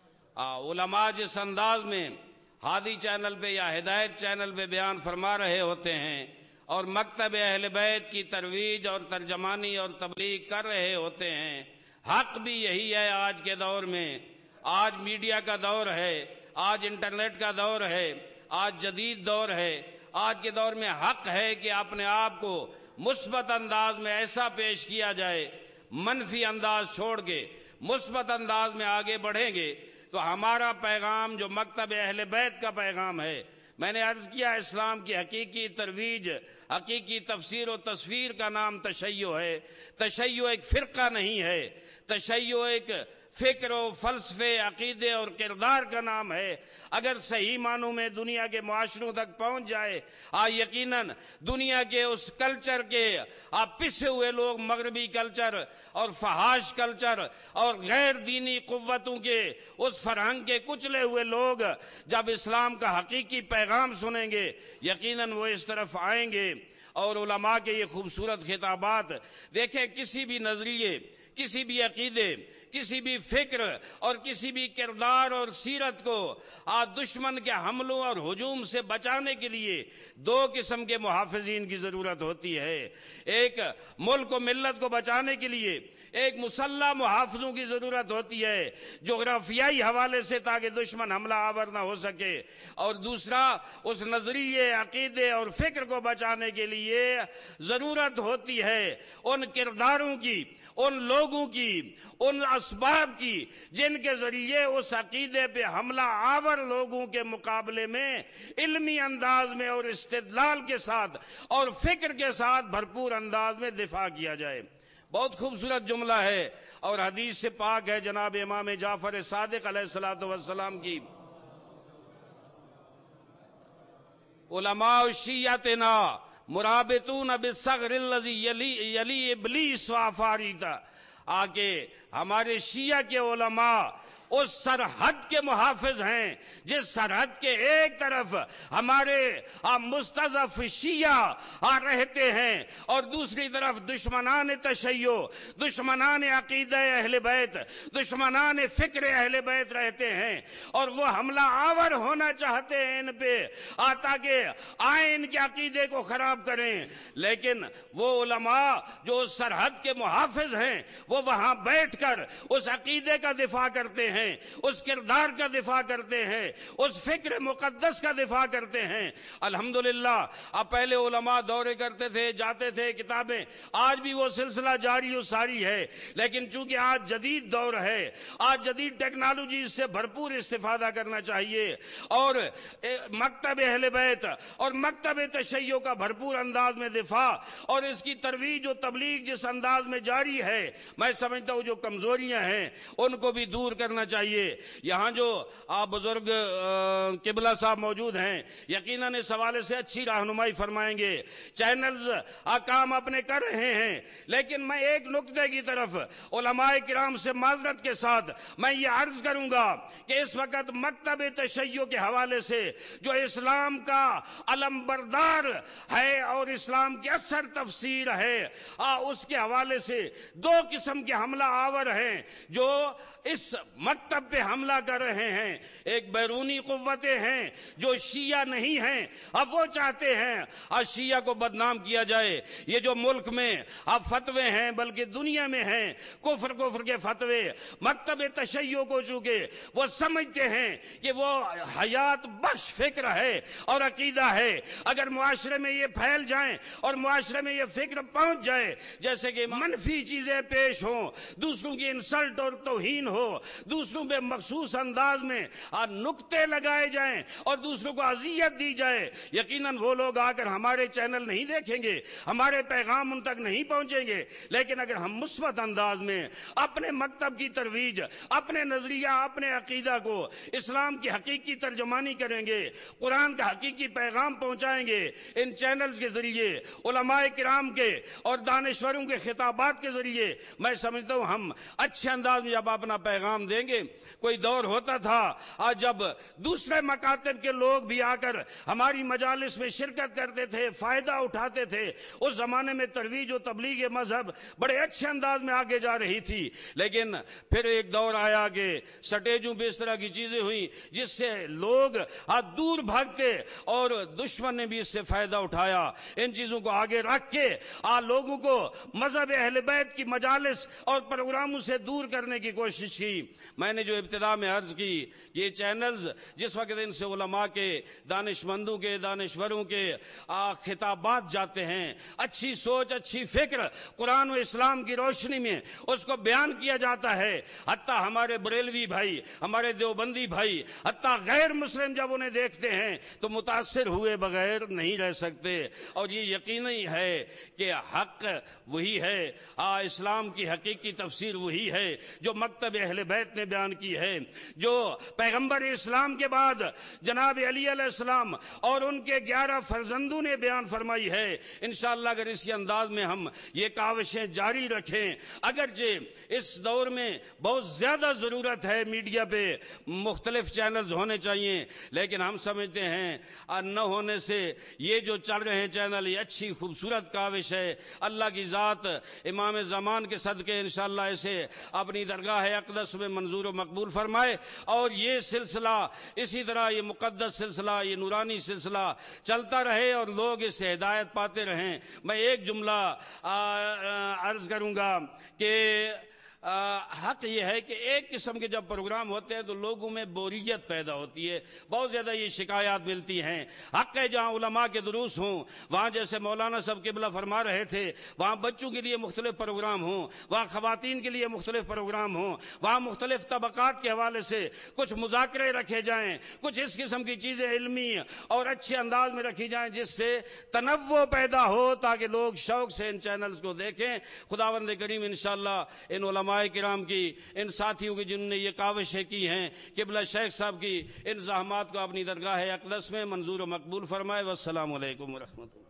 علماء جس انداز میں ہادی چینل پہ یا ہدایت چینل پہ بیان فرما رہے ہوتے ہیں اور مکتب اہل بیت کی ترویج اور ترجمانی اور تبلیغ کر رہے ہوتے ہیں، حق بھی یہی ہے۔ آج کے دور میں، آج میڈیا کا دور ہے، آج انٹرنیٹ کا دور ہے، آج جدید دور ہے، آج کے دور میں حق ہے کہ اپنے آپ کو مثبت انداز میں ایسا پیش کیا جائے، منفی انداز چھوڑ کے مثبت انداز میں آگے بڑھیں گے تو ہمارا پیغام جو مکتب اہل بیت کا پیغام ہے، میں نے عرض کیا اسلام کی حقیقی ترویج، حقیقی تفسیر و تصویر کا نام تشیع ہے۔ تشیع ایک فرقہ نہیں ہے، تشیع ایک فکر و فلسفے، عقیدے اور کردار کا نام ہے۔ اگر صحیح معنوں میں دنیا کے معاشروں تک پہنچ جائے، یقیناً دنیا کے اس کلچر کے پسے ہوئے لوگ، مغربی کلچر اور فحاش کلچر اور غیر دینی قوتوں کے اس فرہنگ کے کچلے ہوئے لوگ جب اسلام کا حقیقی پیغام سنیں گے، یقیناً وہ اس طرف آئیں گے۔ اور علماء کے یہ خوبصورت خطابات دیکھیں، کسی بھی نظریے، کسی بھی عقیدے، کسی بھی فکر اور کسی بھی کردار اور سیرت کو دشمن کے حملوں اور ہجوم سے بچانے کے لیے دو قسم کے محافظین کی ضرورت ہوتی ہے۔ ایک ملک و ملت کو بچانے کے لیے ایک مسلح محافظوں کی ضرورت ہوتی ہے جغرافیائی حوالے سے، تاکہ دشمن حملہ آور نہ ہو سکے، اور دوسرا اس نظریے، عقیدے اور فکر کو بچانے کے لیے ضرورت ہوتی ہے ان کرداروں کی، ان لوگوں کی، ان اسباب کی جن کے ذریعے اس عقیدے پہ حملہ آور لوگوں کے مقابلے میں علمی انداز میں اور استدلال کے ساتھ اور فکر کے ساتھ بھرپور انداز میں دفاع کیا جائے۔ بہت خوبصورت جملہ ہے اور حدیث سے پاک ہے جناب امام جعفر صادق علیہ السلام کی، علماء شیعتنا مرابطون بالثغر الذی یلی ابلیس وعفاریتا، آکے ہمارے شیعہ کے علماء اس سرحد کے محافظ ہیں جس سرحد کے ایک طرف ہمارے مستضعف شیعہ رہتے ہیں اور دوسری طرف دشمنان تشیع، دشمنان عقیدہ اہل بیت، دشمنان فکر اہل بیت رہتے ہیں، اور وہ حملہ آور ہونا چاہتے ہیں ان پہ تاکہ آئیں ان کے عقیدے کو خراب کریں۔ لیکن وہ علماء جو اس سرحد کے محافظ ہیں وہ وہاں بیٹھ کر اس عقیدے کا دفاع کرتے ہیں، اس کردار کا دفاع کرتے ہیں، اس فکر مقدس کا دفاع کرتے ہیں۔ الحمدللہ اب پہلے علماء دورے کرتے تھے، جاتے تھے، کتابیں، آج بھی وہ سلسلہ جاری و ساری ہے، لیکن چونکہ آج جدید دور ہے، آج جدید ٹیکنالوجی سے بھرپور استفادہ کرنا چاہیے، اور مکتب اہل بیت اور مکتب تشیع کا بھرپور انداز میں دفاع اور اس کی ترویج و تبلیغ جس انداز میں جاری ہے، میں سمجھتا ہوں جو کمزوریاں ہیں ان کو بھی دور کرنا چاہیے۔ یہاں جو آپ بزرگ قبلہ صاحب موجود ہیں یقیناً اس حوالے سے اچھی رہنمائی فرمائیں گے۔ چینلز کام اپنے کر رہے ہیں، لیکن میں ایک نقطے کی طرف علماء کرام سے معذرت کے ساتھ میں یہ عرض کروں گا کہ اس وقت مکتب تشیع کے حوالے سے جو اسلام کا علم بردار ہے اور اسلام کی اثر تفسیر ہے، اس کے حوالے سے دو قسم کے حملہ آور ہیں جو اس مکتب پہ حملہ کر رہے ہیں۔ ایک بیرونی قوتیں ہیں جو شیعہ نہیں ہیں، اب وہ چاہتے ہیں شیعہ کو بدنام کیا جائے۔ یہ جو ملک میں اب فتوے ہیں بلکہ دنیا میں ہیں کفر کے فتوے، مکتب تشیع کو چونکہ وہ سمجھتے ہیں کہ وہ حیات بخش فکر ہے اور عقیدہ ہے، اگر معاشرے میں یہ پھیل جائیں اور معاشرے میں یہ فکر پہنچ جائے، جیسے کہ منفی چیزیں پیش ہوں، دوسروں کی انسلٹ اور توہین ہو, دوسروں پہ مخصوص انداز میں نکتے لگائے جائیں اور دوسروں کو اذیت دی جائے, یقیناً وہ لوگ آ کر ہمارے چینل نہیں دیکھیں گے, ہمارے پیغام ان تک نہیں پہنچیں گے. لیکن اگر ہم مثبت انداز میں اپنے مکتب کی ترویج, اپنے نظریہ, اپنے عقیدہ کو اسلام کی حقیقی ترجمانی کریں گے, قرآن کا حقیقی پیغام پہنچائیں گے, ان چینلز کے ذریعے علماء کرام کے اور دانشوروں کے خطابات کے ذریعے, میں سمجھتا ہوں ہم اچھے انداز میں جب اپنا پیغام دیں گے. کوئی دور ہوتا تھا آج جب دوسرے مکاتب کے لوگ بھی آ کر ہماری مجالس میں شرکت کرتے تھے, فائدہ اٹھاتے تھے. اس زمانے میں ترویج و تبلیغ مذہب بڑے اچھے انداز میں آگے جا رہی تھی. لیکن پھر ایک دور آیا کہ سٹیجوں پہ اس طرح کی چیزیں ہوئیں جس سے لوگ دور بھاگتے, اور دشمن نے بھی اس سے فائدہ اٹھایا. ان چیزوں کو آگے رکھ کے لوگوں کو مذہب اہل بیت کی مجالس اور پروگراموں سے دور کرنے کی کوشش کی. میں نے جو ابتدا میں عرض کی, یہ چینلز جس وقت ان سے علماء کے, دانشمندوں کے, دانشوروں کے خطابات جاتے ہیں, اچھی سوچ, اچھی فکر قرآن و اسلام کی روشنی میں اس کو بیان کیا جاتا ہے. حتیٰ ہمارے بریلوی بھائی, ہمارے دیوبندی بھائی, حتیٰ غیر مسلم جب انہیں دیکھتے ہیں تو متاثر ہوئے بغیر نہیں رہ سکتے. اور یہ یقینی ہے کہ حق وہی ہے, اسلام کی حقیقی تفسیر وہی ہے جو مکتب اہل بیت نے بیان کی ہے, جو پیغمبر اسلام کے بعد جناب علی علیہ السلام اور ان کے 11 فرزندوں نے بیان فرمائی ہے. انشاءاللہ اگر اسی انداز میں ہم یہ کاوشیں جاری رکھیں, اگرچہ اس دور میں بہت زیادہ ضرورت ہے میڈیا پہ مختلف چینلز ہونے چاہیے, لیکن ہم سمجھتے ہیں نہ ہونے سے یہ جو چل رہے ہیں چینل یہ اچھی خوبصورت کاوش ہے. اللہ کی ذات امام زمان کے صدقے انشاءاللہ اسے اپنی درگاہ اقدس میں منظور و مقبول فرمائے, اور یہ سلسلہ اسی طرح, یہ مقدس سلسلہ, یہ نورانی سلسلہ چلتا رہے اور لوگ اس سے ہدایت پاتے رہیں. میں ایک جملہ عرض کروں گا کہ حق یہ ہے کہ ایک قسم کے جب پروگرام ہوتے ہیں تو لوگوں میں بوریت پیدا ہوتی ہے, بہت زیادہ یہ شکایات ملتی ہیں. حق ہے جہاں علماء کے دروس ہوں, وہاں جیسے مولانا صاحب قبلہ فرما رہے تھے, وہاں بچوں کے لیے مختلف پروگرام ہوں, وہاں خواتین کے لیے مختلف پروگرام ہوں, وہاں مختلف طبقات کے حوالے سے کچھ مذاکرے رکھے جائیں, کچھ اس قسم کی چیزیں علمی اور اچھے انداز میں رکھی جائیں جس سے تنوع پیدا ہو تاکہ لوگ شوق سے ان چینلز کو دیکھیں. خداوند کریم انشاءاللہ ان علماء کرام کی, ان ساتھیوں کی جنہوں نے یہ کاوشیں کی ہیں, قبلہ شیخ صاحب کی ان زحمات کو اپنی درگاہ اقدس میں منظور و مقبول فرمائے. والسلام علیکم ورحمۃ اللہ.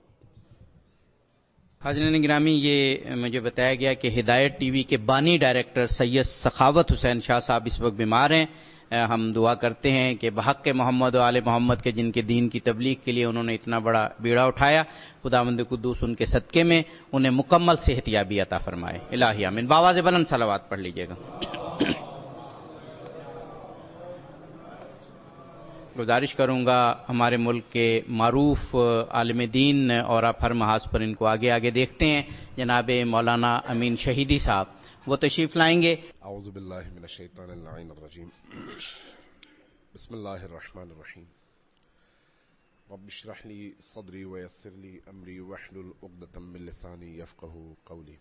حاضرین گرامی, یہ مجھے بتایا گیا کہ ہدایت ٹی وی کے بانی ڈائریکٹر سید سخاوت حسین شاہ صاحب اس وقت بیمار ہیں. ہم دعا کرتے ہیں کہ بحق محمد و آل محمد کے, جن کے دین کی تبلیغ کے لیے انہوں نے اتنا بڑا بیڑا اٹھایا, خداوند قدوس ان کے صدقے میں انہیں مکمل صحت یابی عطا فرمائے. الہی آمین. بآواز بلند صلوات پڑھ لیجئے گا. گزارش کروں گا ہمارے ملک کے معروف عالم دین, اور آپ ہر محاذ پر ان کو آگے آگے دیکھتے ہیں, جناب مولانا امین شہیدی صاحب, وہ تشریف لائیں گے. اعوذ باللہ من الشیطان اللعین الرجیم. بسم اللہ الرحمن الرحیم. رب اشرح لی صدری ویسر لی امری واحلل عقدۃ من لسانی یفقہوا قولی.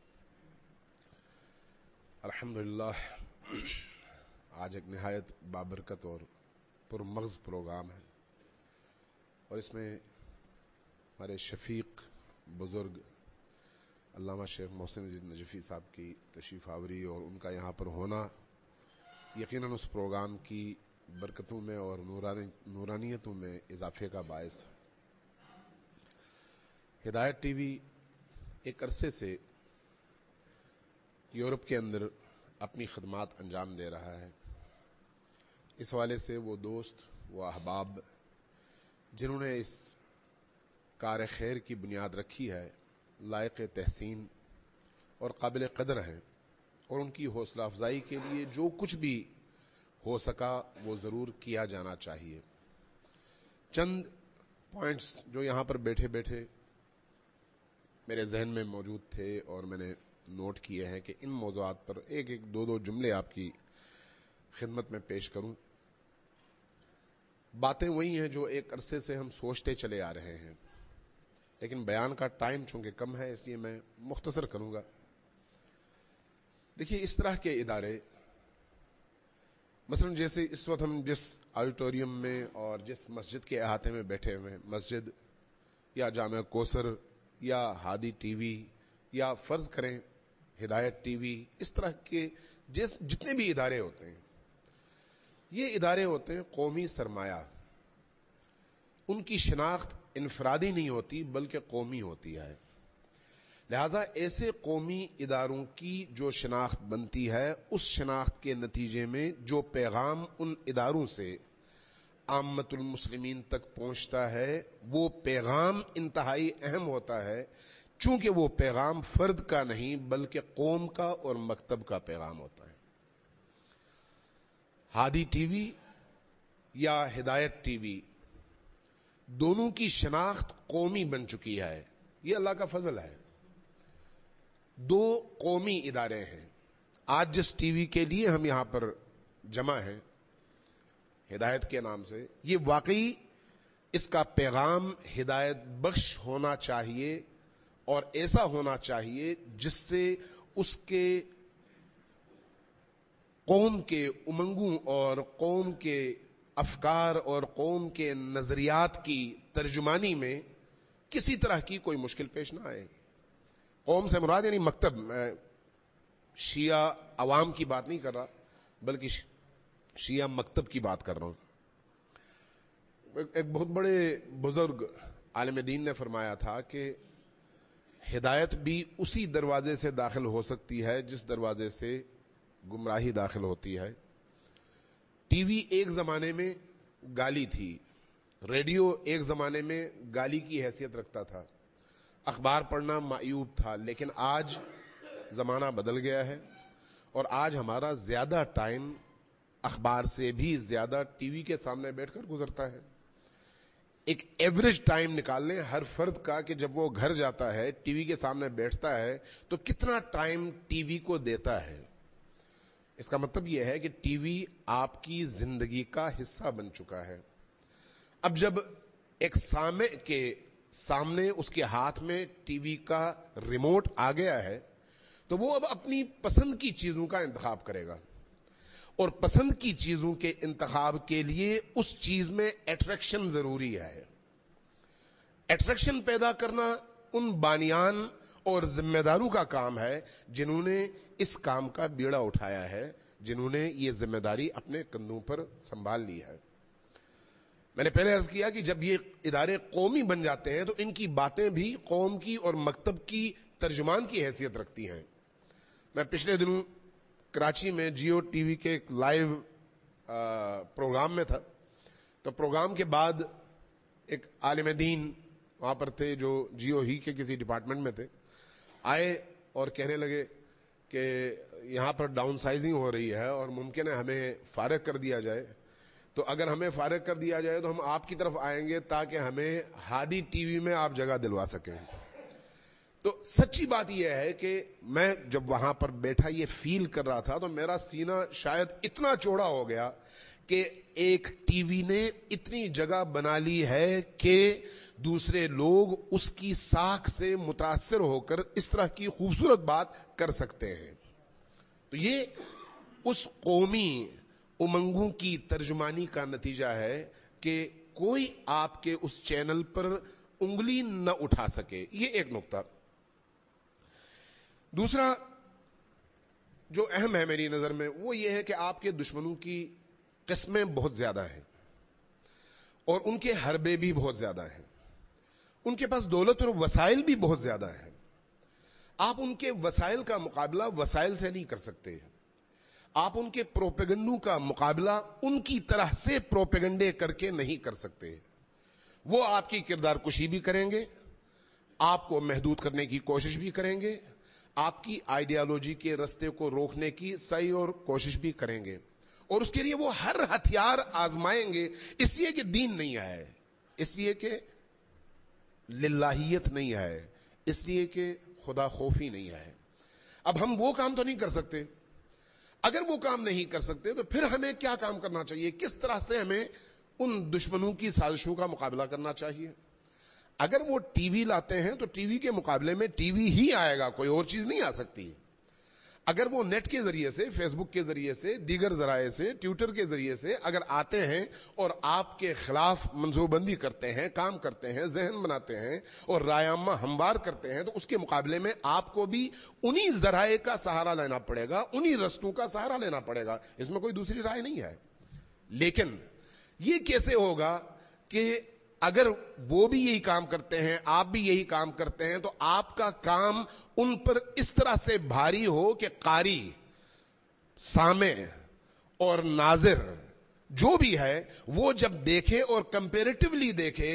الحمدللہ, آج ایک نہایت بابرکت اور پرمغز پروگرام ہے, اور اس میں ہمارے شفیق بزرگ علامہ شیخ محسن نجفی صاحب کی تشریف آوری اور ان کا یہاں پر ہونا یقیناً اس پروگرام کی برکتوں میں اور نورانیتوں میں اضافے کا باعث ہے. ہدایت ٹی وی ایک عرصے سے یورپ کے اندر اپنی خدمات انجام دے رہا ہے. اس حوالے سے وہ دوست, وہ احباب جنہوں نے اس کار خیر کی بنیاد رکھی ہے لائق تحسین اور قابل قدر ہیں, اور ان کی حوصلہ افزائی کے لیے جو کچھ بھی ہو سکا وہ ضرور کیا جانا چاہیے. چند پوائنٹس جو یہاں پر بیٹھے بیٹھے میرے ذہن میں موجود تھے اور میں نے نوٹ کیے ہیں کہ ان موضوعات پر ایک ایک دو جملے آپ کی خدمت میں پیش کروں. باتیں وہی ہیں جو ایک عرصے سے ہم سوچتے چلے آ رہے ہیں, لیکن بیان کا ٹائم چونکہ کم ہے اس لیے میں مختصر کروں گا. دیکھیے, اس طرح کے ادارے مثلاً جیسے اس وقت ہم جس آڈیٹوریم میں اور جس مسجد کے احاطے میں بیٹھے ہوئے ہیں، مسجد یا جامعہ کوثر یا ہادی ٹی وی یا فرض کریں ہدایت ٹی وی، اس طرح کے جتنے بھی ادارے ہوتے ہیں، یہ ادارے ہوتے ہیں قومی سرمایہ. ان کی شناخت انفرادی نہیں ہوتی بلکہ قومی ہوتی ہے. لہذا ایسے قومی اداروں کی جو شناخت بنتی ہے، اس شناخت کے نتیجے میں جو پیغام ان اداروں سے عامت المسلمین تک پہنچتا ہے، وہ پیغام انتہائی اہم ہوتا ہے، چونکہ وہ پیغام فرد کا نہیں بلکہ قوم کا اور مکتب کا پیغام ہوتا ہے. ہادی ٹی وی یا ہدایت ٹی وی دونوں کی شناخت قومی بن چکی ہے. یہ اللہ کا فضل ہے. دو قومی ادارے ہیں. آج جس ٹی وی کے لیے ہم یہاں پر جمع ہیں ہدایت کے نام سے، یہ واقعی اس کا پیغام ہدایت بخش ہونا چاہیے اور ایسا ہونا چاہیے جس سے اس کے قوم کے امنگوں اور قوم کے افکار اور قوم کے نظریات کی ترجمانی میں کسی طرح کی کوئی مشکل پیش نہ آئے. قوم سے مراد یعنی مکتب. میں شیعہ عوام کی بات نہیں کر رہا بلکہ شیعہ مکتب کی بات کر رہا ہوں. ایک بہت بڑے بزرگ عالم دین نے فرمایا تھا کہ ہدایت بھی اسی دروازے سے داخل ہو سکتی ہے جس دروازے سے گمراہی داخل ہوتی ہے. ٹی وی ایک زمانے میں گالی تھی، ریڈیو ایک زمانے میں گالی کی حیثیت رکھتا تھا، اخبار پڑھنا معیوب تھا، لیکن آج زمانہ بدل گیا ہے اور آج ہمارا زیادہ ٹائم اخبار سے بھی زیادہ ٹی وی کے سامنے بیٹھ کر گزرتا ہے. ایک ایوریج ٹائم نکال لیں ہر فرد کا کہ جب وہ گھر جاتا ہے ٹی وی کے سامنے بیٹھتا ہے تو کتنا ٹائم ٹی وی کو دیتا ہے. اس کا مطلب یہ ہے کہ ٹی وی آپ کی زندگی کا حصہ بن چکا ہے. اب جب ایک سامع کے سامنے اس کے ہاتھ میں ٹی وی کا ریموٹ آ گیا ہے تو وہ اب اپنی پسند کی چیزوں کا انتخاب کرے گا، اور پسند کی چیزوں کے انتخاب کے لیے اس چیز میں اٹریکشن ضروری ہے. اٹریکشن پیدا کرنا ان بانیان اور ذمہ داروں کا کام ہے جنہوں نے اس کام کا بیڑا اٹھایا ہے، جنہوں نے یہ ذمہ داری اپنے کندھوں پر سنبھال لی ہے. میں نے پہلے عرض کیا کہ جب یہ ادارے قومی بن جاتے ہیں تو ان کی باتیں بھی قوم کی اور مکتب کی ترجمان کی حیثیت رکھتی ہیں. میں پچھلے دنوں کراچی میں جیو ٹی وی کے ایک لائیو پروگرام میں تھا، تو پروگرام کے بعد ایک عالم دین وہاں پر تھے جو جیو ہی کے کسی ڈپارٹمنٹ میں تھے، آئے اور کہنے لگے کہ یہاں پر ڈاؤن سائزنگ ہو رہی ہے اور ممکن ہے ہمیں فارغ کر دیا جائے، تو اگر ہمیں فارغ کر دیا جائے تو ہم آپ کی طرف آئیں گے تاکہ ہمیں ہادی ٹی وی میں آپ جگہ دلوا سکیں. تو سچی بات یہ ہے کہ میں جب وہاں پر بیٹھا یہ فیل کر رہا تھا تو میرا سینہ شاید اتنا چوڑا ہو گیا کہ ایک ٹی وی نے اتنی جگہ بنا لی ہے کہ دوسرے لوگ اس کی ساکھ سے متاثر ہو کر اس طرح کی خوبصورت بات کر سکتے ہیں. تو یہ اس قومی امنگوں کی ترجمانی کا نتیجہ ہے کہ کوئی آپ کے اس چینل پر انگلی نہ اٹھا سکے. یہ ایک نقطہ. دوسرا جو اہم ہے میری نظر میں وہ یہ ہے کہ آپ کے دشمنوں کی قسمیں بہت زیادہ ہیں اور ان کے حربے بھی بہت زیادہ ہیں. ان کے پاس دولت اور وسائل بھی بہت زیادہ ہیں. آپ ان کے وسائل کا مقابلہ وسائل سے نہیں کر سکتے. آپ ان کے پروپیگنڈوں کا مقابلہ ان کی طرح سے پروپیگنڈے کر کے نہیں کر سکتے. وہ آپ کی کردار کشی بھی کریں گے، آپ کو محدود کرنے کی کوشش بھی کریں گے، آپ کی آئیڈیالوجی کے رستے کو روکنے کی سعی اور کوشش بھی کریں گے، اور اس کے لیے وہ ہر ہتھیار آزمائیں گے. اس لیے کہ دین نہیں ہے، اس لیے کہ للہیت نہیں ہے، اس لیے کہ خدا خوفی نہیں ہے. اب ہم وہ کام تو نہیں کر سکتے. اگر وہ کام نہیں کر سکتے تو پھر ہمیں کیا کام کرنا چاہیے؟ کس طرح سے ہمیں ان دشمنوں کی سازشوں کا مقابلہ کرنا چاہیے؟ اگر وہ ٹی وی لاتے ہیں تو ٹی وی کے مقابلے میں ٹی وی ہی آئے گا، کوئی اور چیز نہیں آ سکتی. اگر وہ نیٹ کے ذریعے سے، فیس بک کے ذریعے سے، دیگر ذرائع سے، ٹویٹر کے ذریعے سے اگر آتے ہیں اور آپ کے خلاف منصوبہ کرتے ہیں، کام کرتے ہیں، ذہن بناتے ہیں اور رائے عامہ ہموار کرتے ہیں، تو اس کے مقابلے میں آپ کو بھی انہی ذرائع کا سہارا لینا پڑے گا، انہی رستوں کا سہارا لینا پڑے گا. اس میں کوئی دوسری رائے نہیں ہے. لیکن یہ کیسے ہوگا کہ اگر وہ بھی یہی کام کرتے ہیں، آپ بھی یہی کام کرتے ہیں، تو آپ کا کام ان پر اس طرح سے بھاری ہو کہ قاری، سامع اور ناظر جو بھی ہے وہ جب دیکھے اور کمپیریٹیولی دیکھے،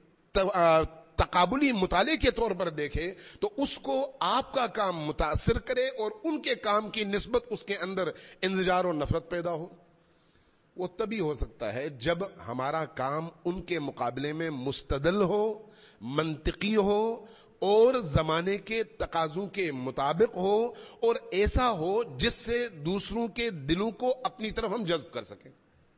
تقابلی مطالعے کے طور پر دیکھے، تو اس کو آپ کا کام متاثر کرے اور ان کے کام کی نسبت اس کے اندر انزجار اور نفرت پیدا ہو. وہ تبھی ہو سکتا ہے جب ہمارا کام ان کے مقابلے میں مستدل ہو، منطقی ہو اور زمانے کے تقاضوں کے مطابق ہو اور ایسا ہو جس سے دوسروں کے دلوں کو اپنی طرف ہم جذب کر سکیں.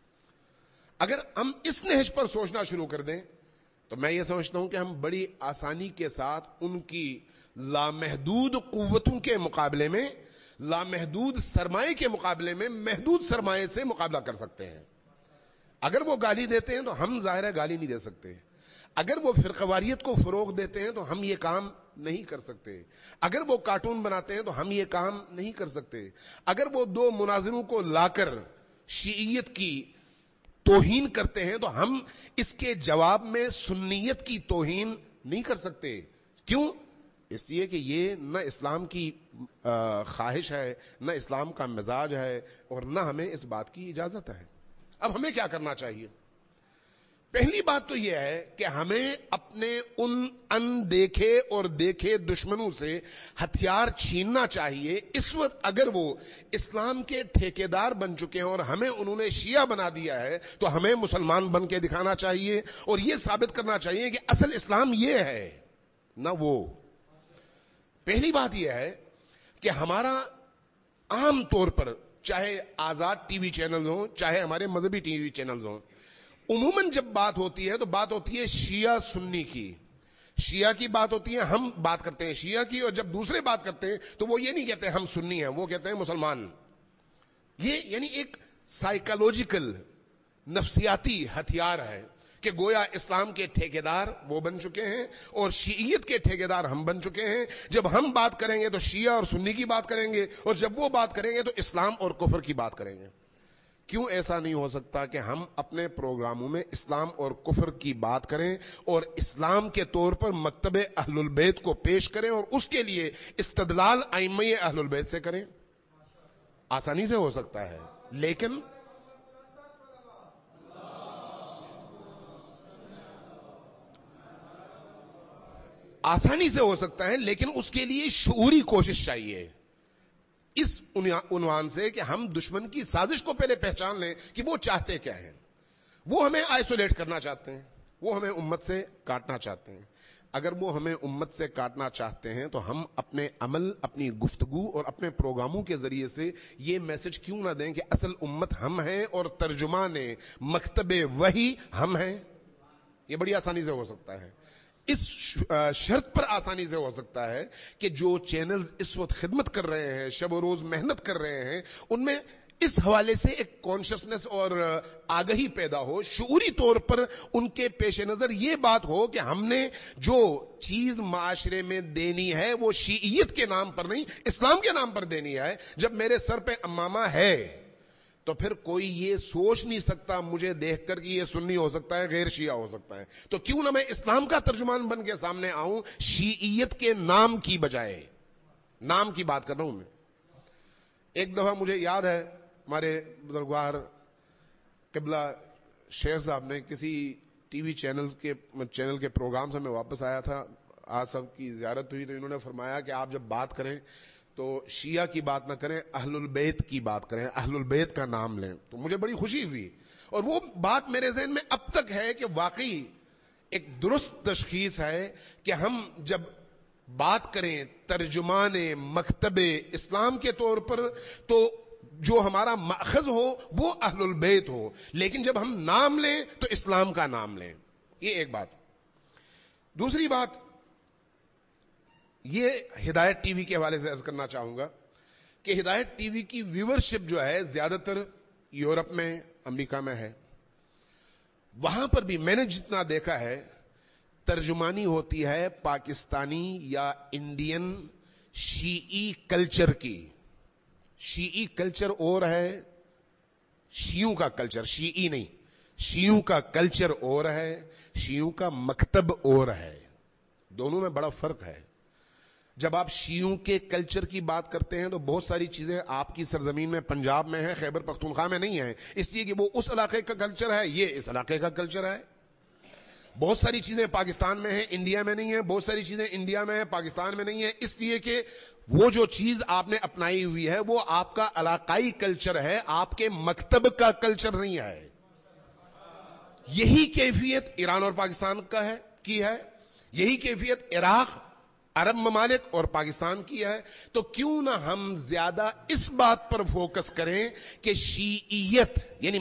اگر ہم اس نہج پر سوچنا شروع کر دیں تو میں یہ سمجھتا ہوں کہ ہم بڑی آسانی کے ساتھ ان کی لامحدود قوتوں کے مقابلے میں، لامحدود سرمایے کے مقابلے میں محدود سرمایے سے مقابلہ کر سکتے ہیں. اگر وہ گالی دیتے ہیں تو ہم ظاہر ہے گالی نہیں دے سکتے. اگر وہ فرقواریت کو فروغ دیتے ہیں تو ہم یہ کام نہیں کر سکتے. اگر وہ کارٹون بناتے ہیں تو ہم یہ کام نہیں کر سکتے. اگر وہ دو مناظروں کو لا کر شیعیت کی توہین کرتے ہیں تو ہم اس کے جواب میں سنیت کی توہین نہیں کر سکتے. کیوں؟ اس لیے کہ یہ نہ اسلام کی خواہش ہے، نہ اسلام کا مزاج ہے اور نہ ہمیں اس بات کی اجازت ہے. اب ہمیں کیا کرنا چاہیے؟ پہلی بات تو یہ ہے کہ ہمیں اپنے ان اندیکھے اور دیکھے دشمنوں سے ہتھیار چھیننا چاہیے. اس وقت اگر وہ اسلام کے ٹھیکیدار بن چکے ہیں اور ہمیں انہوں نے شیعہ بنا دیا ہے تو ہمیں مسلمان بن کے دکھانا چاہیے اور یہ ثابت کرنا چاہیے کہ اصل اسلام یہ ہے نہ وہ. پہلی بات یہ ہے کہ ہمارا عام طور پر چاہے آزاد ٹی وی چینلز ہوں، چاہے ہمارے مذہبی ٹی وی چینلز ہوں، عموماً جب بات ہوتی ہے تو بات ہوتی ہے شیعہ سنی کی. شیعہ کی بات ہوتی ہے، ہم بات کرتے ہیں شیعہ کی، اور جب دوسرے بات کرتے ہیں تو وہ یہ نہیں کہتے ہم سنی ہیں، وہ کہتے ہیں مسلمان. یہ یعنی ایک سائیکالوجیکل نفسیاتی ہتھیار ہے کہ گویا اسلام کے ٹھیکیدار وہ بن چکے ہیں اور شیعیت کے ٹھیکیدار ہم بن چکے ہیں. جب ہم بات کریں گے تو شیعہ اور سنی کی بات کریں گے اور جب وہ بات کریں گے تو اسلام اور کفر کی بات کریں گے. کیوں ایسا نہیں ہو سکتا کہ ہم اپنے پروگراموں میں اسلام اور کفر کی بات کریں اور اسلام کے طور پر مکتب اہل البیت کو پیش کریں اور اس کے لیے استدلال ائمہ اہل البیت سے کریں؟ آسانی سے ہو سکتا ہے، لیکن آسانی سے ہو سکتا ہے لیکن اس کے لیے شعوری کوشش چاہیے. اس عنوان سے کہ ہم دشمن کی سازش کو پہلے پہچان لیں کہ وہ چاہتے کیا ہیں. وہ ہمیں آئسولیٹ کرنا چاہتے ہیں، وہ ہمیں امت سے کاٹنا چاہتے ہیں. اگر وہ ہمیں امت سے کاٹنا چاہتے ہیں تو ہم اپنے عمل، اپنی گفتگو اور اپنے پروگراموں کے ذریعے سے یہ میسج کیوں نہ دیں کہ اصل امت ہم ہیں اور ترجمان مکتب وحی ہم ہیں. یہ بڑی آسانی سے ہو سکتا ہے. اس شرط پر آسانی سے ہو سکتا ہے کہ جو چینلز اس وقت خدمت کر رہے ہیں، شب و روز محنت کر رہے ہیں، ان میں اس حوالے سے ایک کانشسنس اور آگہی پیدا ہو، شعوری طور پر ان کے پیش نظر یہ بات ہو کہ ہم نے جو چیز معاشرے میں دینی ہے وہ شیعیت کے نام پر نہیں، اسلام کے نام پر دینی ہے. جب میرے سر پہ امامہ ہے تو پھر کوئی یہ سوچ نہیں سکتا مجھے دیکھ کر کہ یہ سنی ہو سکتا ہے، غیر شیعہ ہو سکتا ہے. تو کیوں نہ میں اسلام کا ترجمان بن کے سامنے آؤں شیعیت کے نام کی بجائے. نام کی بات کر رہا ہوں میں. ایک دفعہ مجھے یاد ہے ہمارے بزرگوار قبلہ شیخ صاحب نے کسی ٹی وی چینل کے پروگرام سے میں واپس آیا تھا، آج صاحب کی زیارت ہوئی تو انہوں نے فرمایا کہ آپ جب بات کریں تو شیعہ کی بات نہ کریں، اہل البیت کی بات کریں، اہل البیت کا نام لیں. تو مجھے بڑی خوشی ہوئی اور وہ بات میرے ذہن میں اب تک ہے کہ واقعی ایک درست تشخیص ہے کہ ہم جب بات کریں ترجمان مکتب اسلام کے طور پر تو جو ہمارا ماخذ ہو وہ اہل البیت ہو، لیکن جب ہم نام لیں تو اسلام کا نام لیں. یہ ایک بات. دوسری بات یہ ہدایت ٹی وی کے حوالے سے عرض کرنا چاہوں گا کہ ہدایت ٹی وی کی ویورشپ جو ہے زیادہ تر یورپ میں، امریکہ میں ہے. وہاں پر بھی میں نے جتنا دیکھا ہے ترجمانی ہوتی ہے پاکستانی یا انڈین شیعی کلچر کی. شیعی کلچر اور ہے شیعوں کا کلچر، شیعی نہیں، شیعوں کا کلچر اور ہے، شیعوں کا مکتب اور ہے. دونوں میں بڑا فرق ہے. جب آپ شیعوں کے کلچر کی بات کرتے ہیں تو بہت ساری چیزیں آپ کی سرزمین میں پنجاب میں ہیں، خیبر پختونخوا میں نہیں ہیں، اس لیے کہ وہ اس علاقے کا کلچر ہے، یہ اس علاقے کا کلچر ہے. بہت ساری چیزیں پاکستان میں ہیں، انڈیا میں نہیں ہیں، بہت ساری چیزیں انڈیا میں ہیں، پاکستان میں نہیں ہیں، اس لیے کہ وہ جو چیز آپ نے اپنائی ہوئی ہے وہ آپ کا علاقائی کلچر ہے، آپ کے مکتب کا کلچر نہیں ہے. یہی کیفیت ایران اور پاکستان کا ہے کی ہے، یہی کیفیت عراق، عرب ممالک اور پاکستان کی ہے. تو کیوں نہ ہم زیادہ اس بات پر فوکس کریں کہ شیعیت یعنی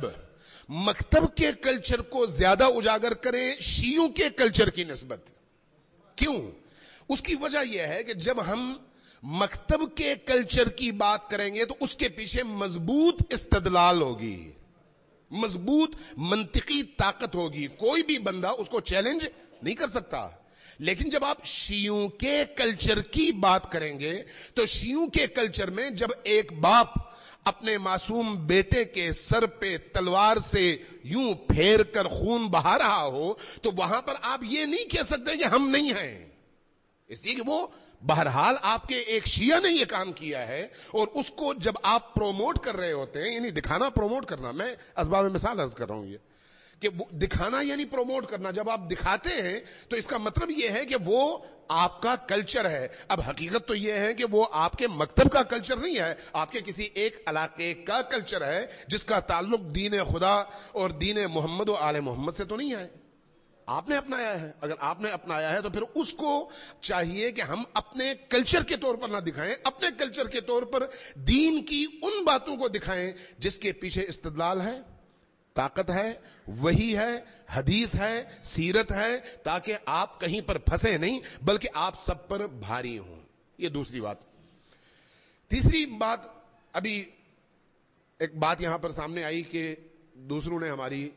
مکتب کے کلچر کو زیادہ اجاگر کریں شیعوں کے کلچر کی نسبت. کیوں؟ اس کی وجہ یہ ہے کہ جب ہم مکتب کے کلچر کی بات کریں گے تو اس کے پیچھے مضبوط استدلال ہوگی، مضبوط منطقی طاقت ہوگی، کوئی بھی بندہ اس کو چیلنج نہیں کر سکتا. لیکن جب آپ شیعوں کے کلچر کی بات کریں گے تو شیعوں کے کلچر میں جب ایک باپ اپنے معصوم بیٹے کے سر پہ تلوار سے یوں پھیر کر خون بہا رہا ہو تو وہاں پر آپ یہ نہیں کہہ سکتے کہ ہم نہیں ہیں، اس لیے کہ وہ بہرحال آپ کے ایک شیعہ نے یہ کام کیا ہے. اور اس کو جب آپ پروموٹ کر رہے ہوتے ہیں، یعنی دکھانا پروموٹ کرنا، میں اسباب مثال عرض کر رہا ہوں یہ کہ دکھانا یعنی پروموٹ کرنا، جب آپ دکھاتے ہیں تو اس کا مطلب یہ ہے کہ وہ آپ کا کلچر ہے. اب حقیقت تو یہ ہے کہ وہ آپ کے مکتب کا کلچر نہیں ہے، آپ کے کسی ایک علاقے کا کلچر ہے جس کا تعلق دین خدا اور دین محمد و آل محمد سے تو نہیں ہے، آپ نے اپنایا ہے. اگر آپ نے اپنایا ہے تو پھر اس کو چاہیے کہ ہم اپنے کلچر کے طور پر نہ دکھائیں، اپنے کلچر کے طور پر دین کی ان باتوں کو دکھائیں جس کے پیچھے استدلال ہے، طاقت ہے، وحی ہے، حدیث ہے، سیرت ہے، تاکہ آپ کہیں پر پھنسے نہیں بلکہ آپ سب پر بھاری ہوں. یہ دوسری بات. تیسری بات، ابھی ایک بات یہاں پر سامنے آئی کہ دوسروں نے ہماری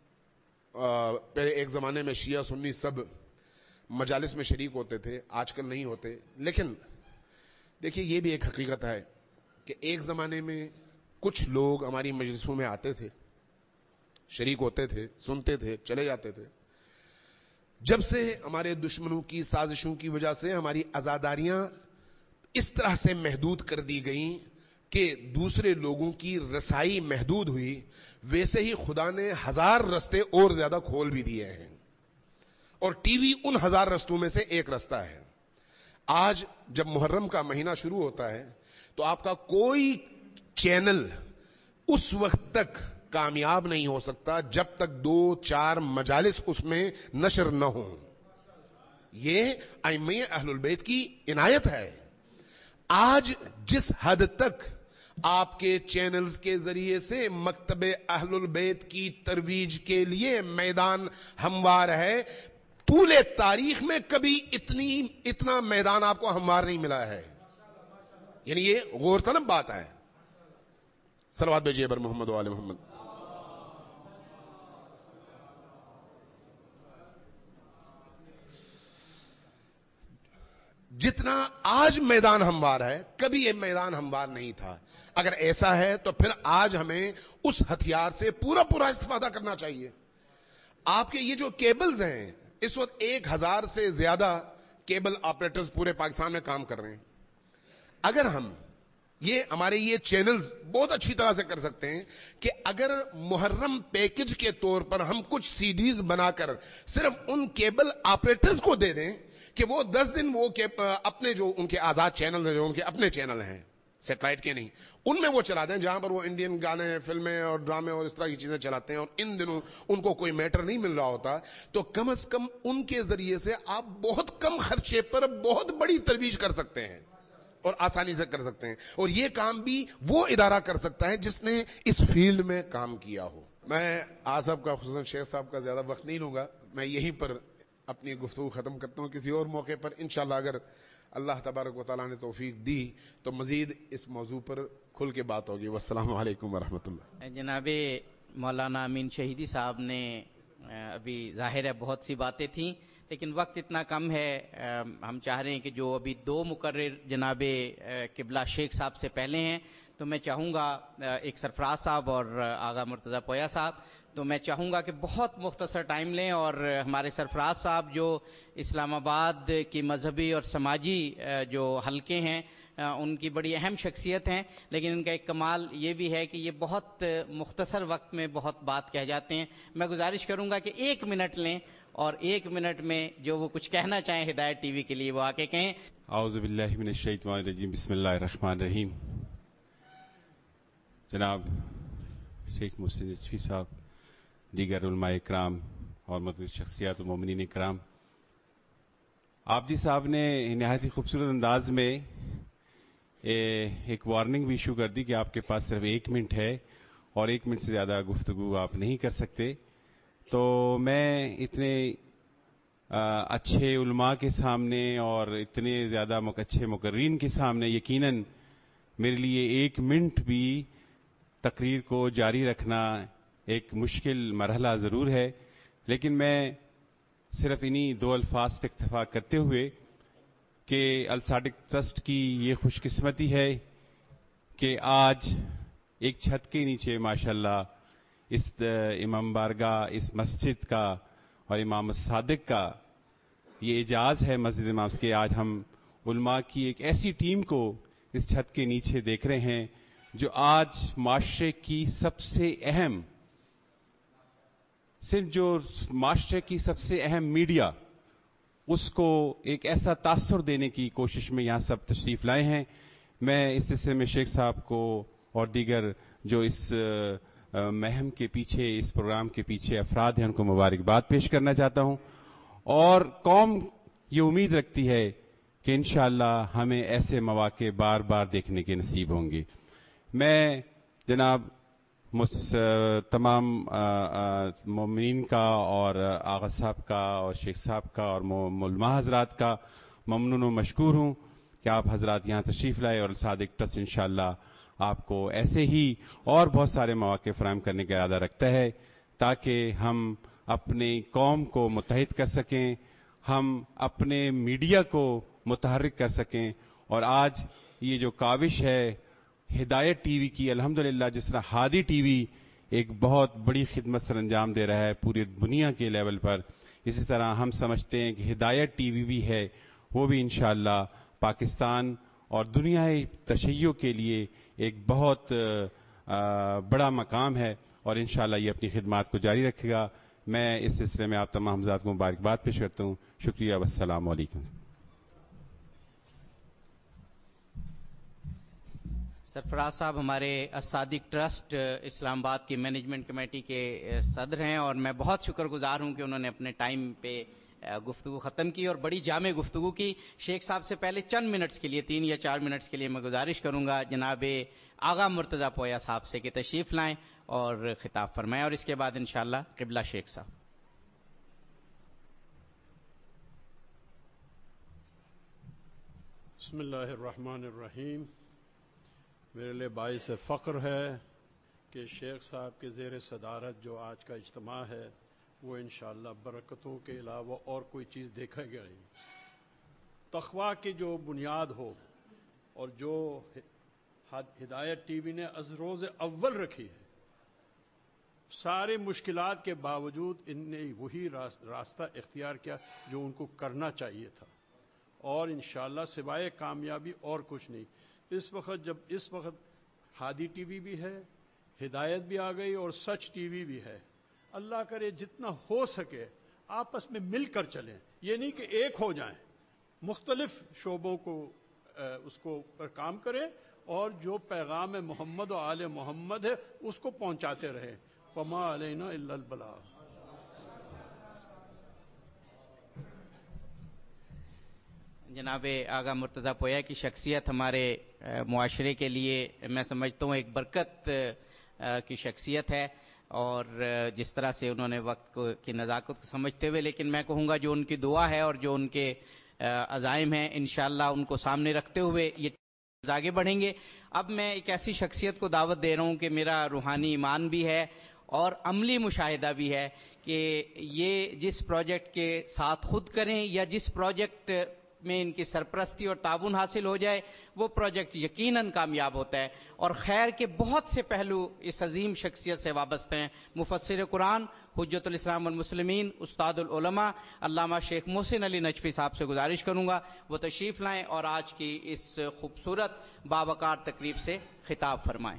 پہلے ایک زمانے میں شیعہ سنی سب مجالس میں شریک ہوتے تھے، آج کل نہیں ہوتے. لیکن دیکھیے یہ بھی ایک حقیقت ہے کہ ایک زمانے میں کچھ لوگ ہماری مجلسوں میں آتے تھے، شریک ہوتے تھے، سنتے تھے، چلے جاتے تھے. جب سے ہمارے دشمنوں کی سازشوں کی وجہ سے ہماری آزاداریاں اس طرح سے محدود کر دی گئیں کہ دوسرے لوگوں کی رسائی محدود ہوئی، ویسے ہی خدا نے 1000 رستے اور زیادہ کھول بھی دیے ہیں، اور ٹی وی ان 1000 رستوں میں سے ایک رستہ ہے. آج جب محرم کا مہینہ شروع ہوتا ہے تو آپ کا کوئی چینل اس وقت تک کامیاب نہیں ہو سکتا جب تک 2-4 مجالس اس میں نشر نہ ہوں. یہ ائمہ اہل البیت کی عنایت ہے. آج جس حد تک آپ کے چینلز کے ذریعے سے مکتب اہل البیت کی ترویج کے لیے میدان ہموار ہے، طول تاریخ میں کبھی اتنا میدان آپ کو ہموار نہیں ملا ہے. یعنی یہ غور طلب بات ہے. صلوات بھیجیے بر محمد و آل محمد. جتنا آج میدان ہموار ہے کبھی یہ میدان ہموار نہیں تھا. اگر ایسا ہے تو پھر آج ہمیں اس ہتھیار سے پورا استفادہ کرنا چاہیے. آپ کے یہ جو کیبلز ہیں، اس وقت 1000 سے زیادہ کیبل آپریٹرز پورے پاکستان میں کام کر رہے ہیں. اگر ہم ہمارے یہ چینلز بہت اچھی طرح سے کر سکتے ہیں کہ اگر محرم پیکج کے طور پر ہم کچھ سی ڈیز بنا کر صرف ان کیبل آپریٹرز کو دے دیں کہ وہ 10 دن وہ اپنے جو ان کے آزاد چینل ہیں، جو ان کے اپنے چینل ہیں سیٹلائٹ کے نہیں، ان میں وہ چلا دیں جہاں پر وہ انڈین گانے، فلمیں اور ڈرامے اور اس طرح کی چیزیں چلاتے ہیں، اور ان دنوں ان کو کوئی میٹر نہیں مل رہا ہوتا، تو کم از کم ان کے ذریعے سے آپ بہت کم خرچے پر بہت بڑی ترویج کر سکتے ہیں اور آسانی سے کر سکتے ہیں. اور یہ کام بھی وہ ادارہ کر سکتا ہے جس نے اس فیلڈ میں کام کیا ہو. میں آصف کا، خصوصاً شیخ صاحب کا زیادہ وقت نہیں لوں گا، میں یہیں پر اپنی گفتگو ختم کرتا ہوں. کسی اور موقع پر انشاءاللہ اگر اللہ تبارک و تعالیٰ نے توفیق دی تو مزید اس موضوع پر کھل کے بات ہوگی. والسلام علیکم ورحمۃ اللہ. جناب مولانا امین شہیدی صاحب نے ابھی ظاہر ہے بہت سی باتیں تھیں، لیکن وقت اتنا کم ہے. ہم چاہ رہے ہیں کہ جو ابھی دو مقرر جناب قبلہ شیخ صاحب سے پہلے ہیں، تو میں چاہوں گا ایک سرفراز صاحب اور آغا مرتضیٰ پویا صاحب، تو میں چاہوں گا کہ بہت مختصر ٹائم لیں. اور ہمارے سرفراز صاحب جو اسلام آباد کی مذہبی اور سماجی جو حلقے ہیں ان کی بڑی اہم شخصیت ہیں، لیکن ان کا ایک کمال یہ بھی ہے کہ یہ بہت مختصر وقت میں بہت بات کہہ جاتے ہیں. میں گزارش کروں گا کہ 1 منٹ لیں اور 1 منٹ میں جو وہ کچھ کہنا چاہیں ہدایت ٹی وی کے لیے وہ آ کے کہیں. اعوذ باللہ من الشیطان الرجیم، بسم اللہ الرحمن الرحیم. جناب شیخ محسن نجفی صاحب، دیگر علماء اکرام اور مدعو شخصیات و مومنین اکرام، آپ جی صاحب نے نہایت ہی خوبصورت انداز میں ایک وارننگ بھی ایشو کر دی کہ آپ کے پاس صرف 1 منٹ ہے اور 1 منٹ سے زیادہ گفتگو آپ نہیں کر سکتے. تو میں اتنے اچھے علماء کے سامنے اور اتنے زیادہ اچھے مقررین کے سامنے یقیناً میرے لیے 1 منٹ بھی تقریر کو جاری رکھنا ایک مشکل مرحلہ ضرور ہے، لیکن میں صرف انہی 2 الفاظ پہ اکتفا کرتے ہوئے کہ الصادق ٹرسٹ کی یہ خوش قسمتی ہے کہ آج ایک چھت کے نیچے ماشاءاللہ اس امام بارگاہ، اس مسجد کا اور امام الصادق کا یہ اعجاز ہے مسجد امام کے. آج ہم علماء کی ایک ایسی ٹیم کو اس چھت کے نیچے دیکھ رہے ہیں جو آج معاشرے کی سب سے اہم، صرف جو معاشرے کی سب سے اہم میڈیا، اس کو ایک ایسا تاثر دینے کی کوشش میں یہاں سب تشریف لائے ہیں. میں اس سلسلے میں شیخ صاحب کو اور دیگر جو اس مہم کے پیچھے، اس پروگرام کے پیچھے افراد ہیں، ان کو مبارکباد پیش کرنا چاہتا ہوں. اور قوم یہ امید رکھتی ہے کہ انشاءاللہ ہمیں ایسے مواقع بار بار دیکھنے کے نصیب ہوں گے. میں جناب تمام مومنین کا اور آغا صاحب کا اور شیخ صاحب کا اور علماء حضرات کا ممنون و مشکور ہوں کہ آپ حضرات یہاں تشریف لائے، اور الصادق ٹرسٹ انشاءاللہ آپ کو ایسے ہی اور بہت سارے مواقع فراہم کرنے کا ارادہ رکھتا ہے تاکہ ہم اپنی قوم کو متحد کر سکیں، ہم اپنے میڈیا کو متحرک کر سکیں. اور آج یہ جو کاوش ہے ہدایت ٹی وی کی، الحمدللہ جس طرح ہادی ٹی وی ایک بہت بڑی خدمت سر انجام دے رہا ہے پوری دنیا کے لیول پر، اسی طرح ہم سمجھتے ہیں کہ ہدایت ٹی وی بھی ہے، وہ بھی انشاءاللہ پاکستان اور دنیائے تشیع کے لیے ایک بہت بڑا مقام ہے، اور انشاءاللہ یہ اپنی خدمات کو جاری رکھے گا. میں اس سلسلے میں آپ تمام حضرات کو مبارکباد پیش کرتا ہوں. شکریہ، والسلام علیکم. سرفراز صاحب ہمارے الصادق ٹرسٹ اسلام آباد کی مینجمنٹ کمیٹی کے صدر ہیں، اور میں بہت شکر گزار ہوں کہ انہوں نے اپنے ٹائم پہ گفتگو ختم کی اور بڑی جامع گفتگو کی. شیخ صاحب سے پہلے چند منٹس کے لیے، 3 یا 4 منٹس کے لیے میں گزارش کروں گا جناب آغا مرتضیٰ پویا صاحب سے کہ تشریف لائیں اور خطاب فرمائیں، اور اس کے بعد انشاءاللہ قبلہ شیخ صاحب. بسم اللہ الرحمن الرحیم. میرے لیے باعث فخر ہے کہ شیخ صاحب کے زیر صدارت جو آج کا اجتماع ہے وہ انشاءاللہ برکتوں کے علاوہ اور کوئی چیز دیکھا گیا نہیں. تقویٰ کی جو بنیاد ہو اور جو ہدایت ٹی وی نے از روز اول رکھی ہے، سارے مشکلات کے باوجود ان نے وہی راستہ اختیار کیا جو ان کو کرنا چاہیے تھا، اور انشاءاللہ سوائے کامیابی اور کچھ نہیں. اس وقت ہادی ٹی وی بھی ہے، ہدایت بھی آ گئی اور سچ ٹی وی بھی ہے. اللہ کرے جتنا ہو سکے آپس میں مل کر چلیں، یہ نہیں کہ ایک ہو جائیں، مختلف شعبوں کو اس کو پر کام کریں اور جو پیغام محمد و آل محمد ہے اس کو پہنچاتے رہیں. وما علینا الا البلاغ. جناب آغا مرتضیٰ پویا کی شخصیت ہمارے معاشرے کے لیے میں سمجھتا ہوں ایک برکت کی شخصیت ہے، اور جس طرح سے انہوں نے وقت کی نزاکت کو سمجھتے ہوئے، لیکن میں کہوں گا جو ان کی دعا ہے اور جو ان کے عزائم ہیں، انشاءاللہ ان کو سامنے رکھتے ہوئے یہ آگے بڑھیں گے۔ اب میں ایک ایسی شخصیت کو دعوت دے رہا ہوں کہ میرا روحانی ایمان بھی ہے اور عملی مشاہدہ بھی ہے کہ یہ جس پروجیکٹ کے ساتھ خود کریں یا جس پروجیکٹ میں ان کی سرپرستی اور تعاون حاصل ہو جائے وہ پروجیکٹ یقیناً کامیاب ہوتا ہے۔ اور خیر کے بہت سے پہلو اس عظیم شخصیت سے وابستہ ہیں۔ مفسر قرآن، حجت الاسلام والمسلمین، استاد العلماء علامہ شیخ محسن علی نجفی صاحب سے گزارش کروں گا وہ تشریف لائیں اور آج کی اس خوبصورت باوقار تقریب سے خطاب فرمائیں۔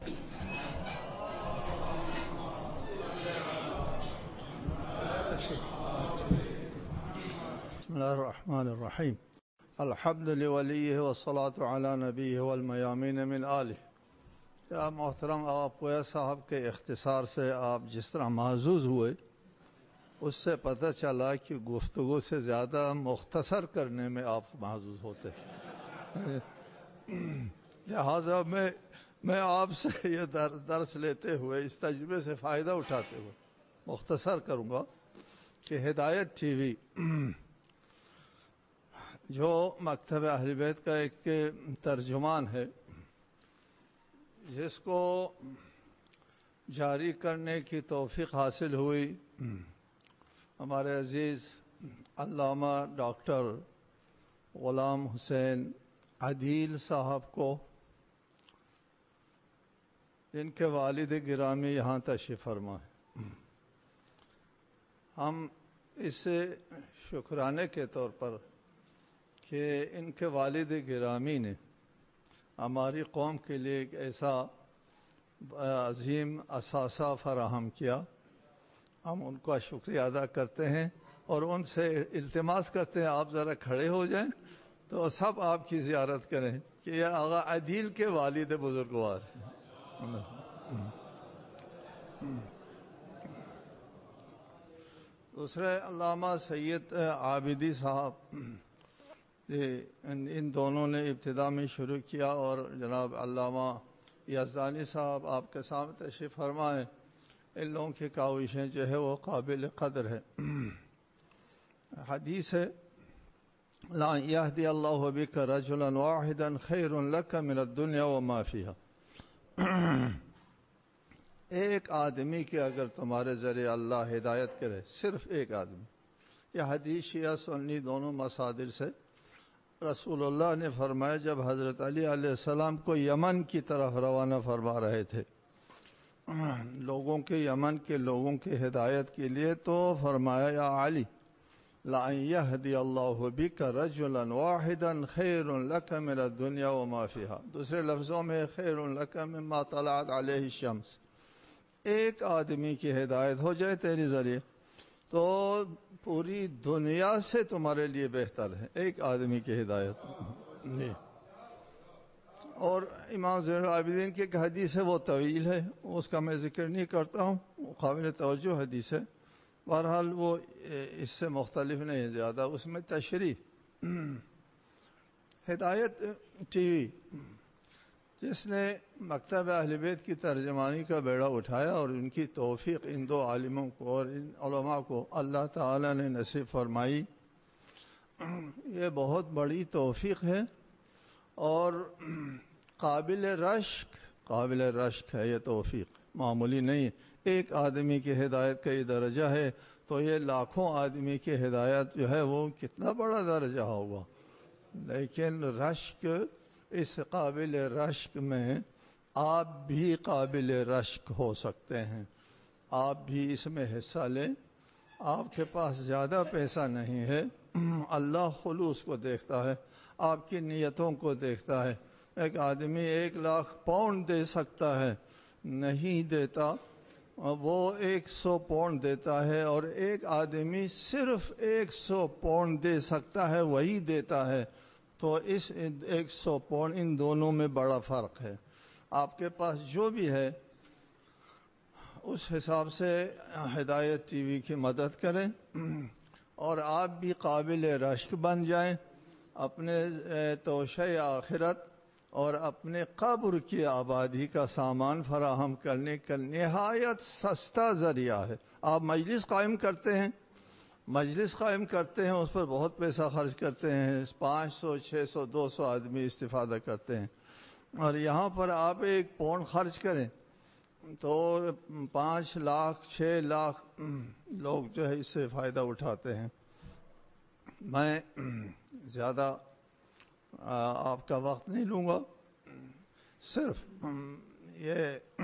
بسم اللہ الرحمن الرحیم۔ الحمد لولیہ والصلاة علی نبیہ والمیامین من آلہ۔ کیا محترم آپ پویا صاحب کے اختصار سے آپ جس طرح محظوظ ہوئے اس سے پتہ چلا کہ گفتگو سے زیادہ مختصر کرنے میں آپ محظوظ ہوتے۔ لہٰذا میں آپ سے یہ درس لیتے ہوئے اس تجربے سے فائدہ اٹھاتے ہوئے مختصر کروں گا کہ ہدایت ٹی وی جو مکتب اہل بیت کا ایک ترجمان ہے، جس کو جاری کرنے کی توفیق حاصل ہوئی ہمارے عزیز علامہ ڈاکٹر غلام حسین عدیل صاحب کو، جن کے والد گرامی یہاں تشریف فرما ہے۔ ہم اسے شکرانے کے طور پر کہ ان کے والد گرامی نے ہماری قوم کے لیے ایک ایسا عظیم اثاثہ فراہم کیا، ہم ان کا شکریہ ادا کرتے ہیں اور ان سے التماس کرتے ہیں آپ ذرا کھڑے ہو جائیں تو سب آپ کی زیارت کریں کہ یہ آغا عدیل کے والد بزرگوار ہیں۔ دوسرے علامہ سید عابدی صاحب، ان دونوں نے ابتدا میں شروع کیا اور جناب علامہ یزدانی صاحب آپ کے سامنے تشریف فرمائے۔ ان لوگوں کی کاوشیں جو ہے وہ قابل قدر ہے۔ حدیث ہے لا یہدی اللہ بک رجلا واحدا خیر لک من الدنیا وما فیہا۔ ایک آدمی کے اگر تمہارے ذریعے اللہ ہدایت کرے، صرف ایک آدمی، یہ حدیث شیعہ سنی دونوں مصادر سے رسول اللہ نے فرمایا جب حضرت علی علیہ السلام کو یمن کی طرف روانہ فرما رہے تھے لوگوں کے، یمن کے لوگوں کی ہدایت کے لیے، تو فرمایا یا علی لا یہدی اللہ بک رجلا واحدا خیر لک من الدنیا وما فیہا۔ دوسرے لفظوں میں خیر لک مما طلعت علیہ الشمس، ایک آدمی کی ہدایت ہو جائے تیرے ذریعے تو پوری دنیا سے تمہارے لیے بہتر ہے، ایک آدمی کی ہدایت۔ اور امام زین العابدین کی ایک حدیث ہے وہ طویل ہے، اس کا میں ذکر نہیں کرتا ہوں، وہ قابل توجہ حدیث ہے، بہرحال وہ اس سے مختلف نہیں ہے زیادہ، اس میں تشریح۔ ہدایت ٹی وی جس نے مکتب اہل بیت کی ترجمانی کا بیڑا اٹھایا اور ان کی توفیق ان دو عالموں کو اور ان علماء کو اللہ تعالی نے نصیب فرمائی، یہ بہت بڑی توفیق ہے اور قابل رشک ہے۔ یہ توفیق معمولی نہیں، ایک آدمی کی ہدایت کا یہ درجہ ہے تو یہ لاکھوں آدمی کی ہدایت جو ہے وہ کتنا بڑا درجہ ہوگا۔ لیکن رشک، اس قابل رشک میں آپ بھی قابل رشک ہو سکتے ہیں، آپ بھی اس میں حصہ لیں۔ آپ کے پاس زیادہ پیسہ نہیں ہے، اللہ خلوص کو دیکھتا ہے، آپ کی نیتوں کو دیکھتا ہے۔ ایک آدمی 1,00,000 پاؤنڈ دے سکتا ہے، نہیں دیتا، وہ 100 پاؤنڈ دیتا ہے، اور ایک آدمی صرف 100 پاؤنڈ دے سکتا ہے، وہی دیتا ہے، تو اس 100 پاؤنڈ ان دونوں میں بڑا فرق ہے۔ آپ کے پاس جو بھی ہے اس حساب سے ہدایت ٹی وی کی مدد کریں اور آپ بھی قابل رشک بن جائیں۔ اپنے توشہ آخرت اور اپنے قبر کی آبادی کا سامان فراہم کرنے کا نہایت سستا ذریعہ ہے۔ آپ مجلس قائم کرتے ہیں، مجلس قائم کرتے ہیں اس پر بہت پیسہ خرچ کرتے ہیں، 500 600 200 آدمی استفادہ کرتے ہیں، اور یہاں پر آپ 1 پاؤنڈ خرچ کریں تو 5 لاکھ 6 لاکھ لوگ جو ہے اس سے فائدہ اٹھاتے ہیں۔ میں زیادہ آپ کا وقت نہیں لوں گا، صرف یہ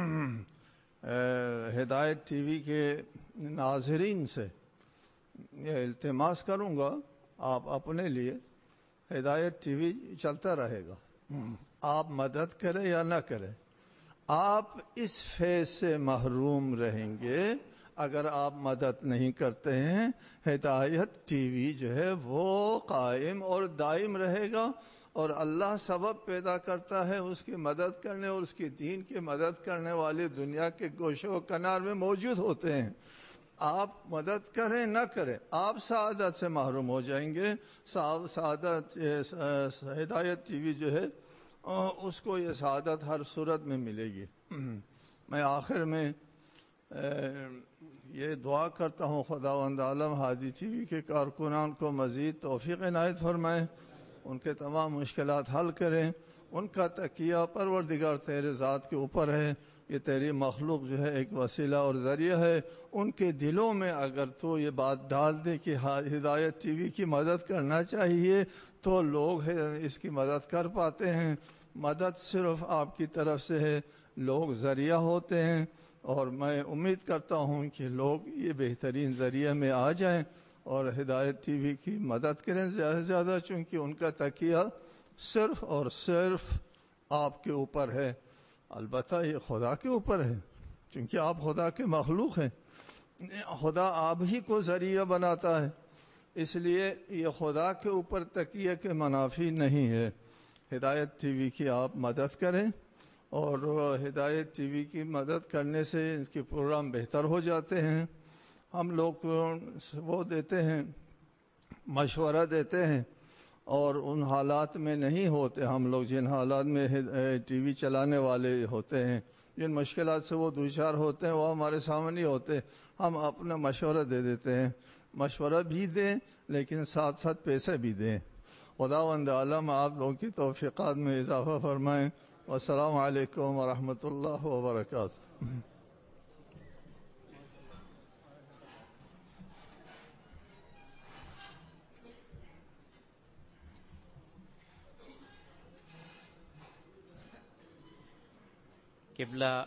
ہدایت ٹی وی کے ناظرین سے یہ التماس کروں گا، آپ اپنے لیے ہدایت ٹی وی چلتا رہے گا، آپ مدد کریں یا نہ کریں، آپ اس فیض سے محروم رہیں گے اگر آپ مدد نہیں کرتے ہیں۔ ہدایت ٹی وی جو ہے وہ قائم اور دائم رہے گا، اور اللہ سبب پیدا کرتا ہے اس کی مدد کرنے اور اس کی دین کی مدد کرنے والے دنیا کے گوشے و کنار میں موجود ہوتے ہیں۔ آپ مدد کریں نہ کریں، آپ سعادت سے محروم ہو جائیں گے۔ سعادت ہدایت ٹی وی جو ہے اس کو یہ سعادت ہر صورت میں ملے گی۔ میں آخر میں یہ دعا کرتا ہوں خداوند عالم ہادی ٹی وی کے کارکنان کو مزید توفیق عنایت فرمائیں، ان کے تمام مشکلات حل کریں، ان کا تکیہ پروردگار تیرے ذات کے اوپر ہے، یہ تیری مخلوق جو ہے ایک وسیلہ اور ذریعہ ہے، ان کے دلوں میں اگر تو یہ بات ڈال دے کہ ہدایت ٹی وی کی مدد کرنا چاہیے تو لوگ اس کی مدد کر پاتے ہیں۔ مدد صرف آپ کی طرف سے ہے، لوگ ذریعہ ہوتے ہیں، اور میں امید کرتا ہوں کہ لوگ یہ بہترین ذریعہ میں آ جائیں اور ہدایت ٹی وی کی مدد کریں زیادہ سے زیادہ، چونکہ ان کا تکیہ صرف اور صرف آپ کے اوپر ہے۔ البتہ یہ خدا کے اوپر ہے، چونکہ آپ خدا کے مخلوق ہیں، خدا آپ ہی کو ذریعہ بناتا ہے، اس لیے یہ خدا کے اوپر تکیہ کے منافی نہیں ہے۔ ہدایت ٹی وی کی آپ مدد کریں، اور ہدایت ٹی وی کی مدد کرنے سے اس کے پروگرام بہتر ہو جاتے ہیں۔ ہم لوگ وہ دیتے ہیں، مشورہ دیتے ہیں، اور ان حالات میں نہیں ہوتے ہم لوگ جن حالات میں ٹی وی چلانے والے ہوتے ہیں، جن مشکلات سے وہ دوچار ہوتے ہیں وہ ہمارے سامنے ہوتے، ہم اپنا مشورہ دے دیتے ہیں۔ مشورہ بھی دیں لیکن ساتھ ساتھ پیسے بھی دیں۔ خداوند عالم آپ لوگوں کی توفیقات میں اضافہ فرمائیں۔ والسلام علیکم ورحمۃ اللہ وبرکاتہ۔ قبلہ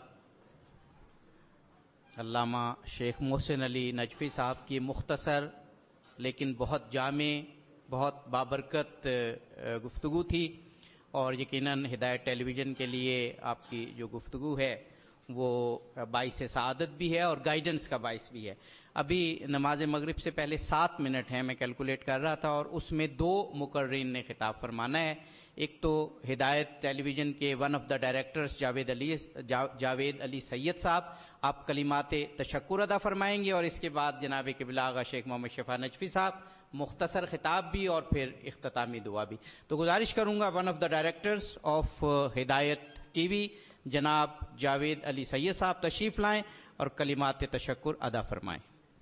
علامہ شیخ محسن علی نجفی صاحب کی مختصر لیکن بہت جامع، بہت بابرکت گفتگو تھی، اور یقیناً ہدایت ٹیلی ویژن کے لیے آپ کی جو گفتگو ہے وہ باعث سعادت بھی ہے اور گائیڈنس کا باعث بھی ہے۔ ابھی نماز مغرب سے پہلے 7 منٹ ہیں، میں کیلکولیٹ کر رہا تھا، اور اس میں 2 مقررین نے خطاب فرمانا ہے۔ ایک تو ہدایت ٹیلی ویژن کے one of the directors Javed Ali Syed صاحب، آپ کلمات تشکر ادا فرمائیں گے، اور اس کے بعد جناب قبلہ آغا شیخ محمد شفیع نجفی صاحب مختصر خطاب بھی اور پھر اختتامی دعا بھی۔ تو گزارش کروں گا one of the directors of Hidayat T V جناب جاوید علی سید صاحب تشریف لائیں اور کلمات تشکر ادا فرمائیں۔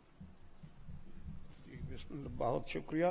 بسم اللہ، بہت شکریہ۔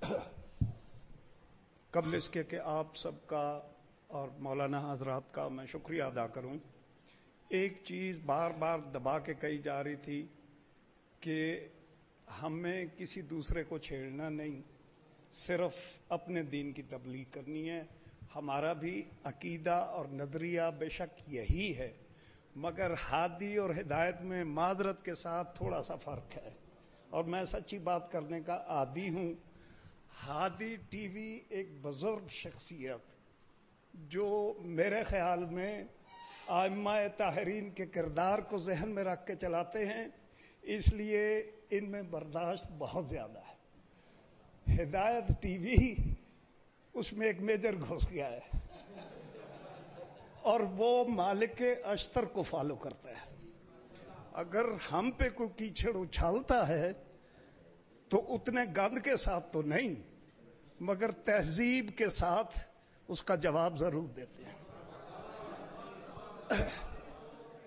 قبل اس کے کہ آپ سب کا اور مولانا حضرات کا میں شکریہ ادا کروں، ایک چیز بار بار دبا کے کہی جا رہی تھی کہ ہمیں کسی دوسرے کو چھیڑنا نہیں، صرف اپنے دین کی تبلیغ کرنی ہے۔ ہمارا بھی عقیدہ اور نظریہ بے شک یہی ہے، مگر ہادی اور ہدایت میں معذرت کے ساتھ تھوڑا سا فرق ہے، اور میں سچی بات کرنے کا عادی ہوں۔ ہادی ٹی وی ایک بزرگ شخصیت جو میرے خیال میں ائمہ طاہرین کے کردار کو ذہن میں رکھ کے چلاتے ہیں، اس لیے ان میں برداشت بہت زیادہ ہے۔ ہدایت ٹی وی اس میں ایک میجر گھس گیا ہے، اور وہ مالک اشتر کو فالو کرتا ہے۔ اگر ہم پہ کوئی کیچڑ اچھالتا ہے تو اتنے گند کے ساتھ تو نہیں، مگر تہذیب کے ساتھ اس کا جواب ضرور دیتے ہیں۔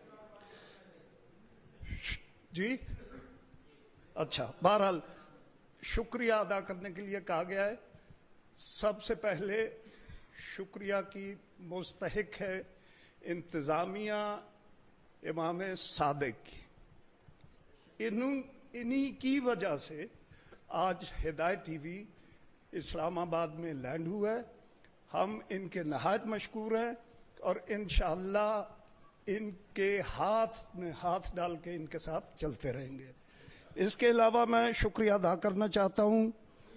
جی اچھا، بہرحال شکریہ ادا کرنے کے لیے کہا گیا ہے. سب سے پہلے شکریہ کی مستحق ہے انتظامیہ امام صادق کی. انہی کی وجہ سے آج ہدایت ٹی وی اسلام آباد میں لینڈ ہوا ہے. ہم ان کے نہایت مشکور ہیں اور انشاءاللہ ان کے ہاتھ میں ہاتھ ڈال کے ان کے ساتھ چلتے رہیں گے. اس کے علاوہ میں شکریہ ادا کرنا چاہتا ہوں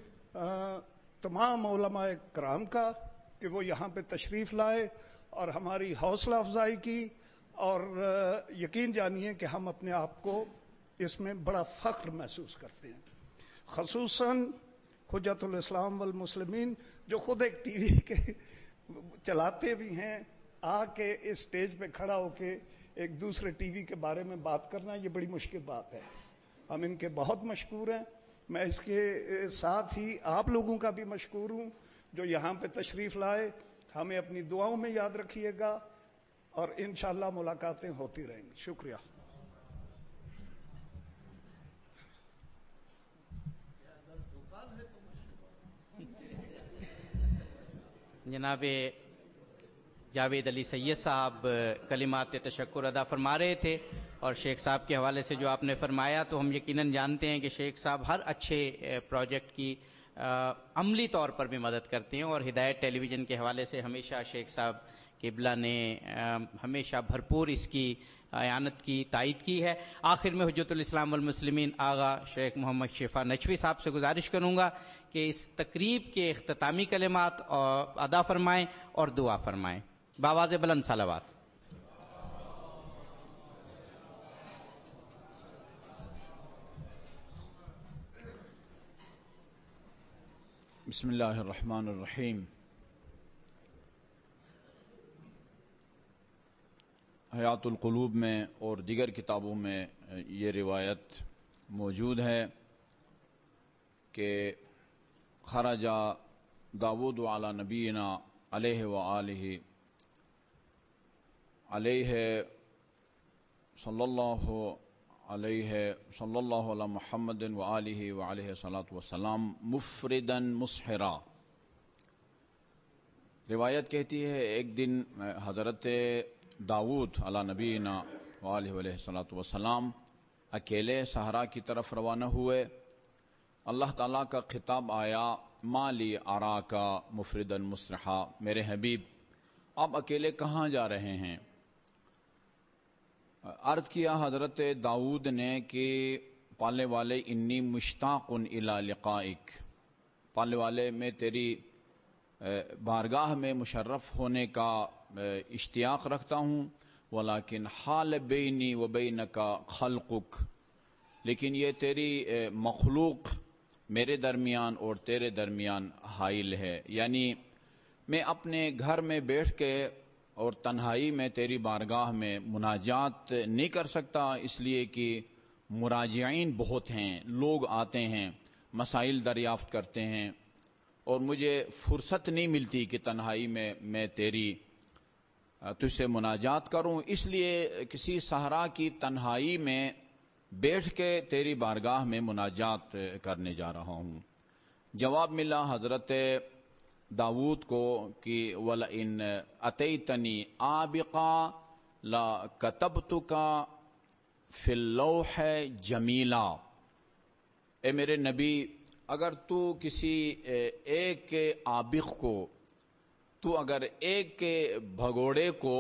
تمام علماء کرام کا کہ وہ یہاں پہ تشریف لائے اور ہماری حوصلہ افزائی کی، اور یقین جانیے کہ ہم اپنے آپ کو اس میں بڑا فخر محسوس کرتے ہیں. خصوصاً حجت الاسلام والمسلمین جو خود ایک ٹی وی کے چلاتے بھی ہیں، آ کے اس سٹیج پہ کھڑا ہو کے ایک دوسرے ٹی وی کے بارے میں بات کرنا یہ بڑی مشکل بات ہے. ہم ان کے بہت مشکور ہیں. میں اس کے ساتھ ہی آپ لوگوں کا بھی مشکور ہوں جو یہاں پہ تشریف لائے. ہمیں اپنی دعاؤں میں یاد رکھیے گا اور انشاءاللہ ملاقاتیں ہوتی رہیں گی. شکریہ. جناب جاوید علی سید صاحب کلمات تشکر ادا فرما رہے تھے، اور شیخ صاحب کے حوالے سے جو آپ نے فرمایا تو ہم یقیناً جانتے ہیں کہ شیخ صاحب ہر اچھے پروجیکٹ کی عملی طور پر بھی مدد کرتے ہیں، اور ہدایت ٹیلی ویژن کے حوالے سے ہمیشہ شیخ صاحب قبلہ نے ہمیشہ بھرپور اس کی اعانت کی، تائید کی ہے. آخر میں حجت الاسلام والمسلمین آغا شیخ محمد شفا نجفی صاحب سے گزارش کروں گا کہ اس تقریب کے اختتامی کلمات ادا فرمائیں اور دعا فرمائیں. بآواز بلند صلوات. بسم اللہ الرحمن الرحیم. حیات القلوب میں اور دیگر کتابوں میں یہ روایت موجود ہے کہ خرج داود علی نبینا علیہ وآلہ علیہ صلی اللہ علی محمد وآلہ وعلیہ صلاۃ وسلام مفردا مسحرا. روایت کہتی ہے ایک دن حضرت داود علی نبینا وآلہ وعلیہ صلاۃ وسلام اکیلے صحرا کی طرف روانہ ہوئے. اللہ تعالیٰ کا خطاب آیا ما لی اراکا مفردا مسرحا، میرے حبیب آپ اکیلے کہاں جا رہے ہیں؟ عرض کیا حضرت داؤد نے کہ پالنے والے انی مشتاق الی لقائک، پالنے والے میں تیری بارگاہ میں مشرف ہونے کا اشتیاق رکھتا ہوں. ولیکن حال بینی و بینک خلقک، لیکن یہ تیری مخلوق میرے درمیان اور تیرے درمیان حائل ہے. یعنی میں اپنے گھر میں بیٹھ کے اور تنہائی میں تیری بارگاہ میں مناجات نہیں کر سکتا، اس لیے کہ مراجعین بہت ہیں، لوگ آتے ہیں، مسائل دریافت کرتے ہیں، اور مجھے فرصت نہیں ملتی کہ تنہائی میں تیری تجھ سے مناجات کروں. اس لیے کسی صحرا کی تنہائی میں بیٹھ کے تیری بارگاہ میں مناجات کرنے جا رہا ہوں. جواب ملا حضرت داود کو کہ وَلَئِنْ أَتَيْتَنِي آبِقًا لَكَتَبْتُكَ فِي اللَّوْحِ جَمِيلًا. اے میرے نبی، اگر تو کسی ایک آبق کو، تو اگر ایک بھگوڑے کو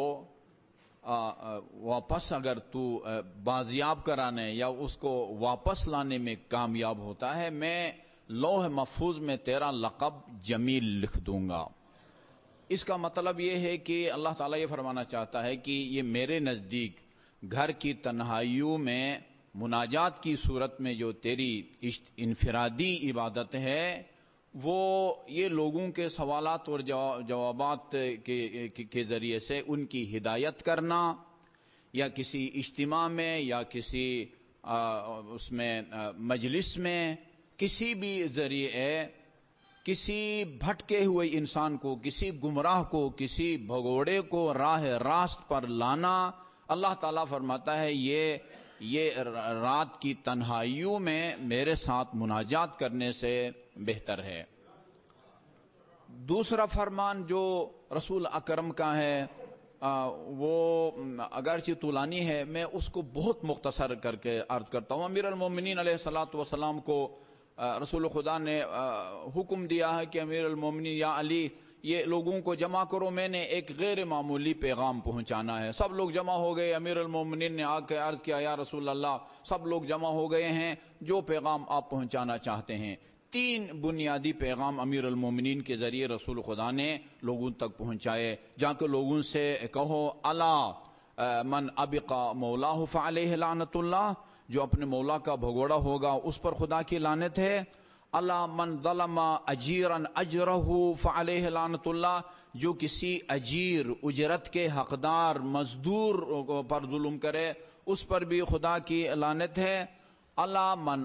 واپس اگر تو بازیاب کرانے یا اس کو واپس لانے میں کامیاب ہوتا ہے، میں لوح محفوظ میں تیرا لقب جمیل لکھ دوں گا. اس کا مطلب یہ ہے کہ اللہ تعالیٰ یہ فرمانا چاہتا ہے کہ یہ میرے نزدیک گھر کی تنہائیوں میں مناجات کی صورت میں جو تیری انفرادی عبادت ہے، وہ یہ لوگوں کے سوالات اور جوابات کے ذریعے سے ان کی ہدایت کرنا، یا کسی اجتماع میں یا کسی اس میں مجلس میں کسی بھی ذریعے کسی بھٹکے ہوئے انسان کو، کسی گمراہ کو، کسی بھگوڑے کو راہ راست پر لانا، اللہ تعالیٰ فرماتا ہے یہ یہ رات کی تنہائیوں میں میرے ساتھ مناجات کرنے سے بہتر ہے۔ دوسرا فرمان جو رسول اکرم کا ہے وہ اگرچہ طولانی ہے، میں اس کو بہت مختصر کر کے عرض کرتا ہوں۔ امیر المومنین علیہ الصلوۃ والسلام کو رسول خدا نے حکم دیا ہے کہ امیر المومنین یا علی یہ لوگوں کو جمع کرو، میں نے ایک غیر معمولی پیغام پہنچانا ہے۔ سب لوگ جمع ہو گئے، امیر المومنین نے آ کے عرض کیا یا رسول اللہ سب لوگ جمع ہو گئے ہیں، جو پیغام آپ پہنچانا چاہتے ہیں۔ 3 بنیادی پیغام امیر المومنین کے ذریعے رسول خدا نے لوگوں تک پہنچائے۔ جا کے لوگوں سے کہو الا من ابقى مولاه فعليه لعنت اللہ، جو اپنے مولا کا بھگوڑا ہوگا اس پر خدا کی لعنت ہے۔ الا من ظلم اجیرا اجرہ فعليه لعنت اللہ، جو کسی اجیر اجرت کے حقدار مزدور پر ظلم کرے اس پر بھی خدا کی لعنت ہے۔ الا من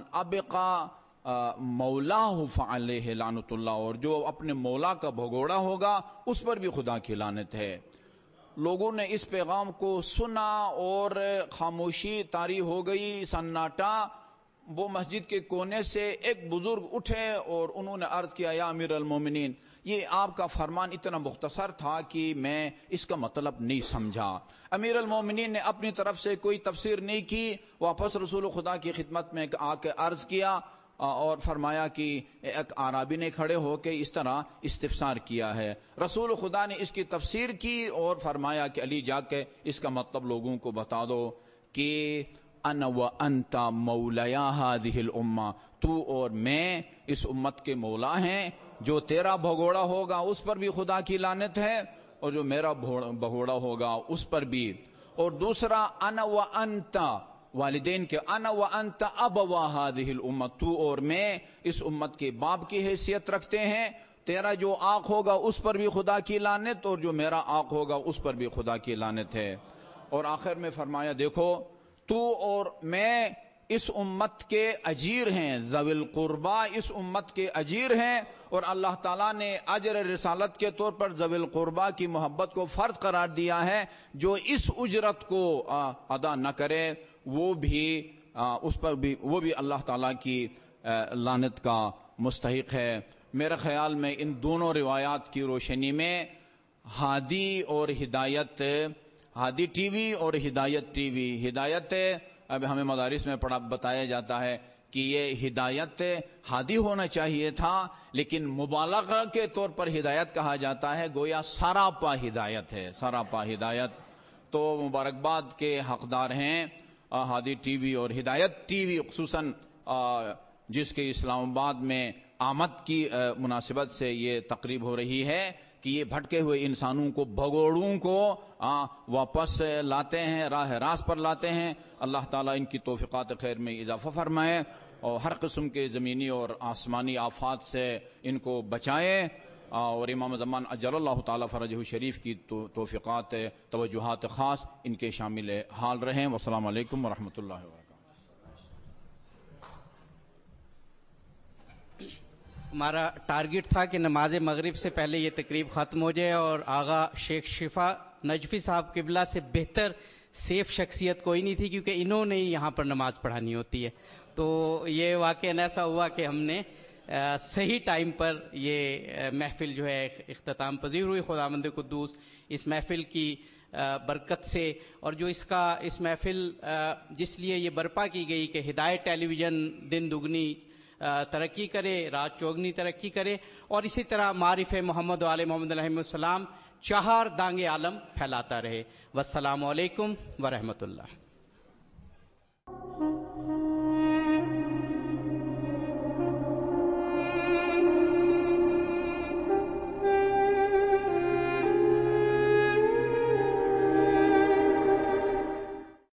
ابقى مولاہ فعلیہ لعنت اللہ، اور جو اپنے مولا کا بھگوڑا ہوگا اس پر بھی خدا کی لعنت ہے۔ لوگوں نے اس پیغام کو سنا اور خاموشی طاری ہو گئی، سناٹا۔ وہ مسجد کے کونے سے ایک بزرگ اٹھے اور انہوں نے عرض کیا یا امیر المومنین، یہ آپ کا فرمان اتنا مختصر تھا کہ میں اس کا مطلب نہیں سمجھا۔ امیر المومنین نے اپنی طرف سے کوئی تفسیر نہیں کی، واپس رسول خدا کی خدمت میں آ کے عرض کیا اور فرمایا کہ ایک اعرابی نے کھڑے ہو کے اس طرح استفسار کیا ہے۔ رسول خدا نے اس کی تفسیر کی اور فرمایا کہ علی جا کے اس کا مطلب لوگوں کو بتا دو کہ انا وانت مولایا هذه الامہ، تو اور میں اس امت کے مولا ہیں، جو تیرا بھگوڑا ہوگا اس پر بھی خدا کی لعنت ہے اور جو میرا بھگوڑا ہوگا اس پر بھی۔ اور دوسرا انا وانت، والدین کے انا وانت ابوا هذه الامہ، تو اور میں اس امت کے باپ کی حیثیت رکھتے ہیں، تیرا جو آنکھ ہوگا اس پر بھی خدا کی لعنت اور جو میرا آنکھ ہوگا اس پر بھی خدا کی لعنت ہے۔ اور آخر میں فرمایا دیکھو تو اور میں اس امت کے اجیر ہیں، ذوی القربا اس امت کے اجیر ہیں، اور اللہ تعالیٰ نے اجر رسالت کے طور پر ذوی القربا کی محبت کو فرض قرار دیا ہے۔ جو اس اجرت کو ادا نہ کرے وہ بھی اس پر بھی وہ بھی اللہ تعالیٰ کی لعنت کا مستحق ہے۔ میرے خیال میں ان دونوں روایات کی روشنی میں ہادی اور ہدایت، ہادی ٹی وی اور ہدایت ٹی وی، ہدایت اب ہمیں مدارس میں بتایا جاتا ہے کہ یہ ہدایت ہادی ہونا چاہیے تھا، لیکن مبالغہ کے طور پر ہدایت کہا جاتا ہے، گویا سراپا ہدایت ہے، سراپا ہدایت۔ تو مبارکباد کے حقدار ہیں ہادی ٹی وی اور ہدایت ٹی وی، خصوصاً جس کے اسلام آباد میں آمد کی مناسبت سے یہ تقریب ہو رہی ہے کہ یہ بھٹکے ہوئے انسانوں کو، بھگوڑوں کو واپس لاتے ہیں، راہ راست پر لاتے ہیں۔ اللہ تعالیٰ ان کی توفیقات خیر میں اضافہ فرمائے اور ہر قسم کے زمینی اور آسمانی آفات سے ان کو بچائے، اور امام زمان اجل اللہ تعالیٰ فرجہ شریف کی توفیقات، توجہات خاص ان کے شامل حال رہیں۔ والسلام علیکم ورحمۃ اللہ وبرکاتہ۔ ہمارا ٹارگٹ تھا کہ نماز مغرب سے پہلے یہ تقریب ختم ہو جائے، اور آغا شیخ شفا نجفی صاحب قبلہ سے بہتر سیف شخصیت کوئی نہیں تھی، کیونکہ انہوں نے ہی یہاں پر نماز پڑھانی ہوتی ہے۔ تو یہ واقعہ ایسا ہوا کہ ہم نے صحیح ٹائم پر یہ محفل جو ہے اختتام پذیر ہوئی۔ خداوند قدوس اس محفل کی برکت سے، اور جو اس محفل جس لیے یہ برپا کی گئی کہ ہدایت ٹیلی ویژن دن دگنی ترقی کرے، رات چوگنی ترقی کرے، اور اسی طرح معارف محمد و آل محمد علیہ السلام 4 دانگ عالم پھیلاتا رہے۔ والسلام علیکم ورحمۃ اللہ۔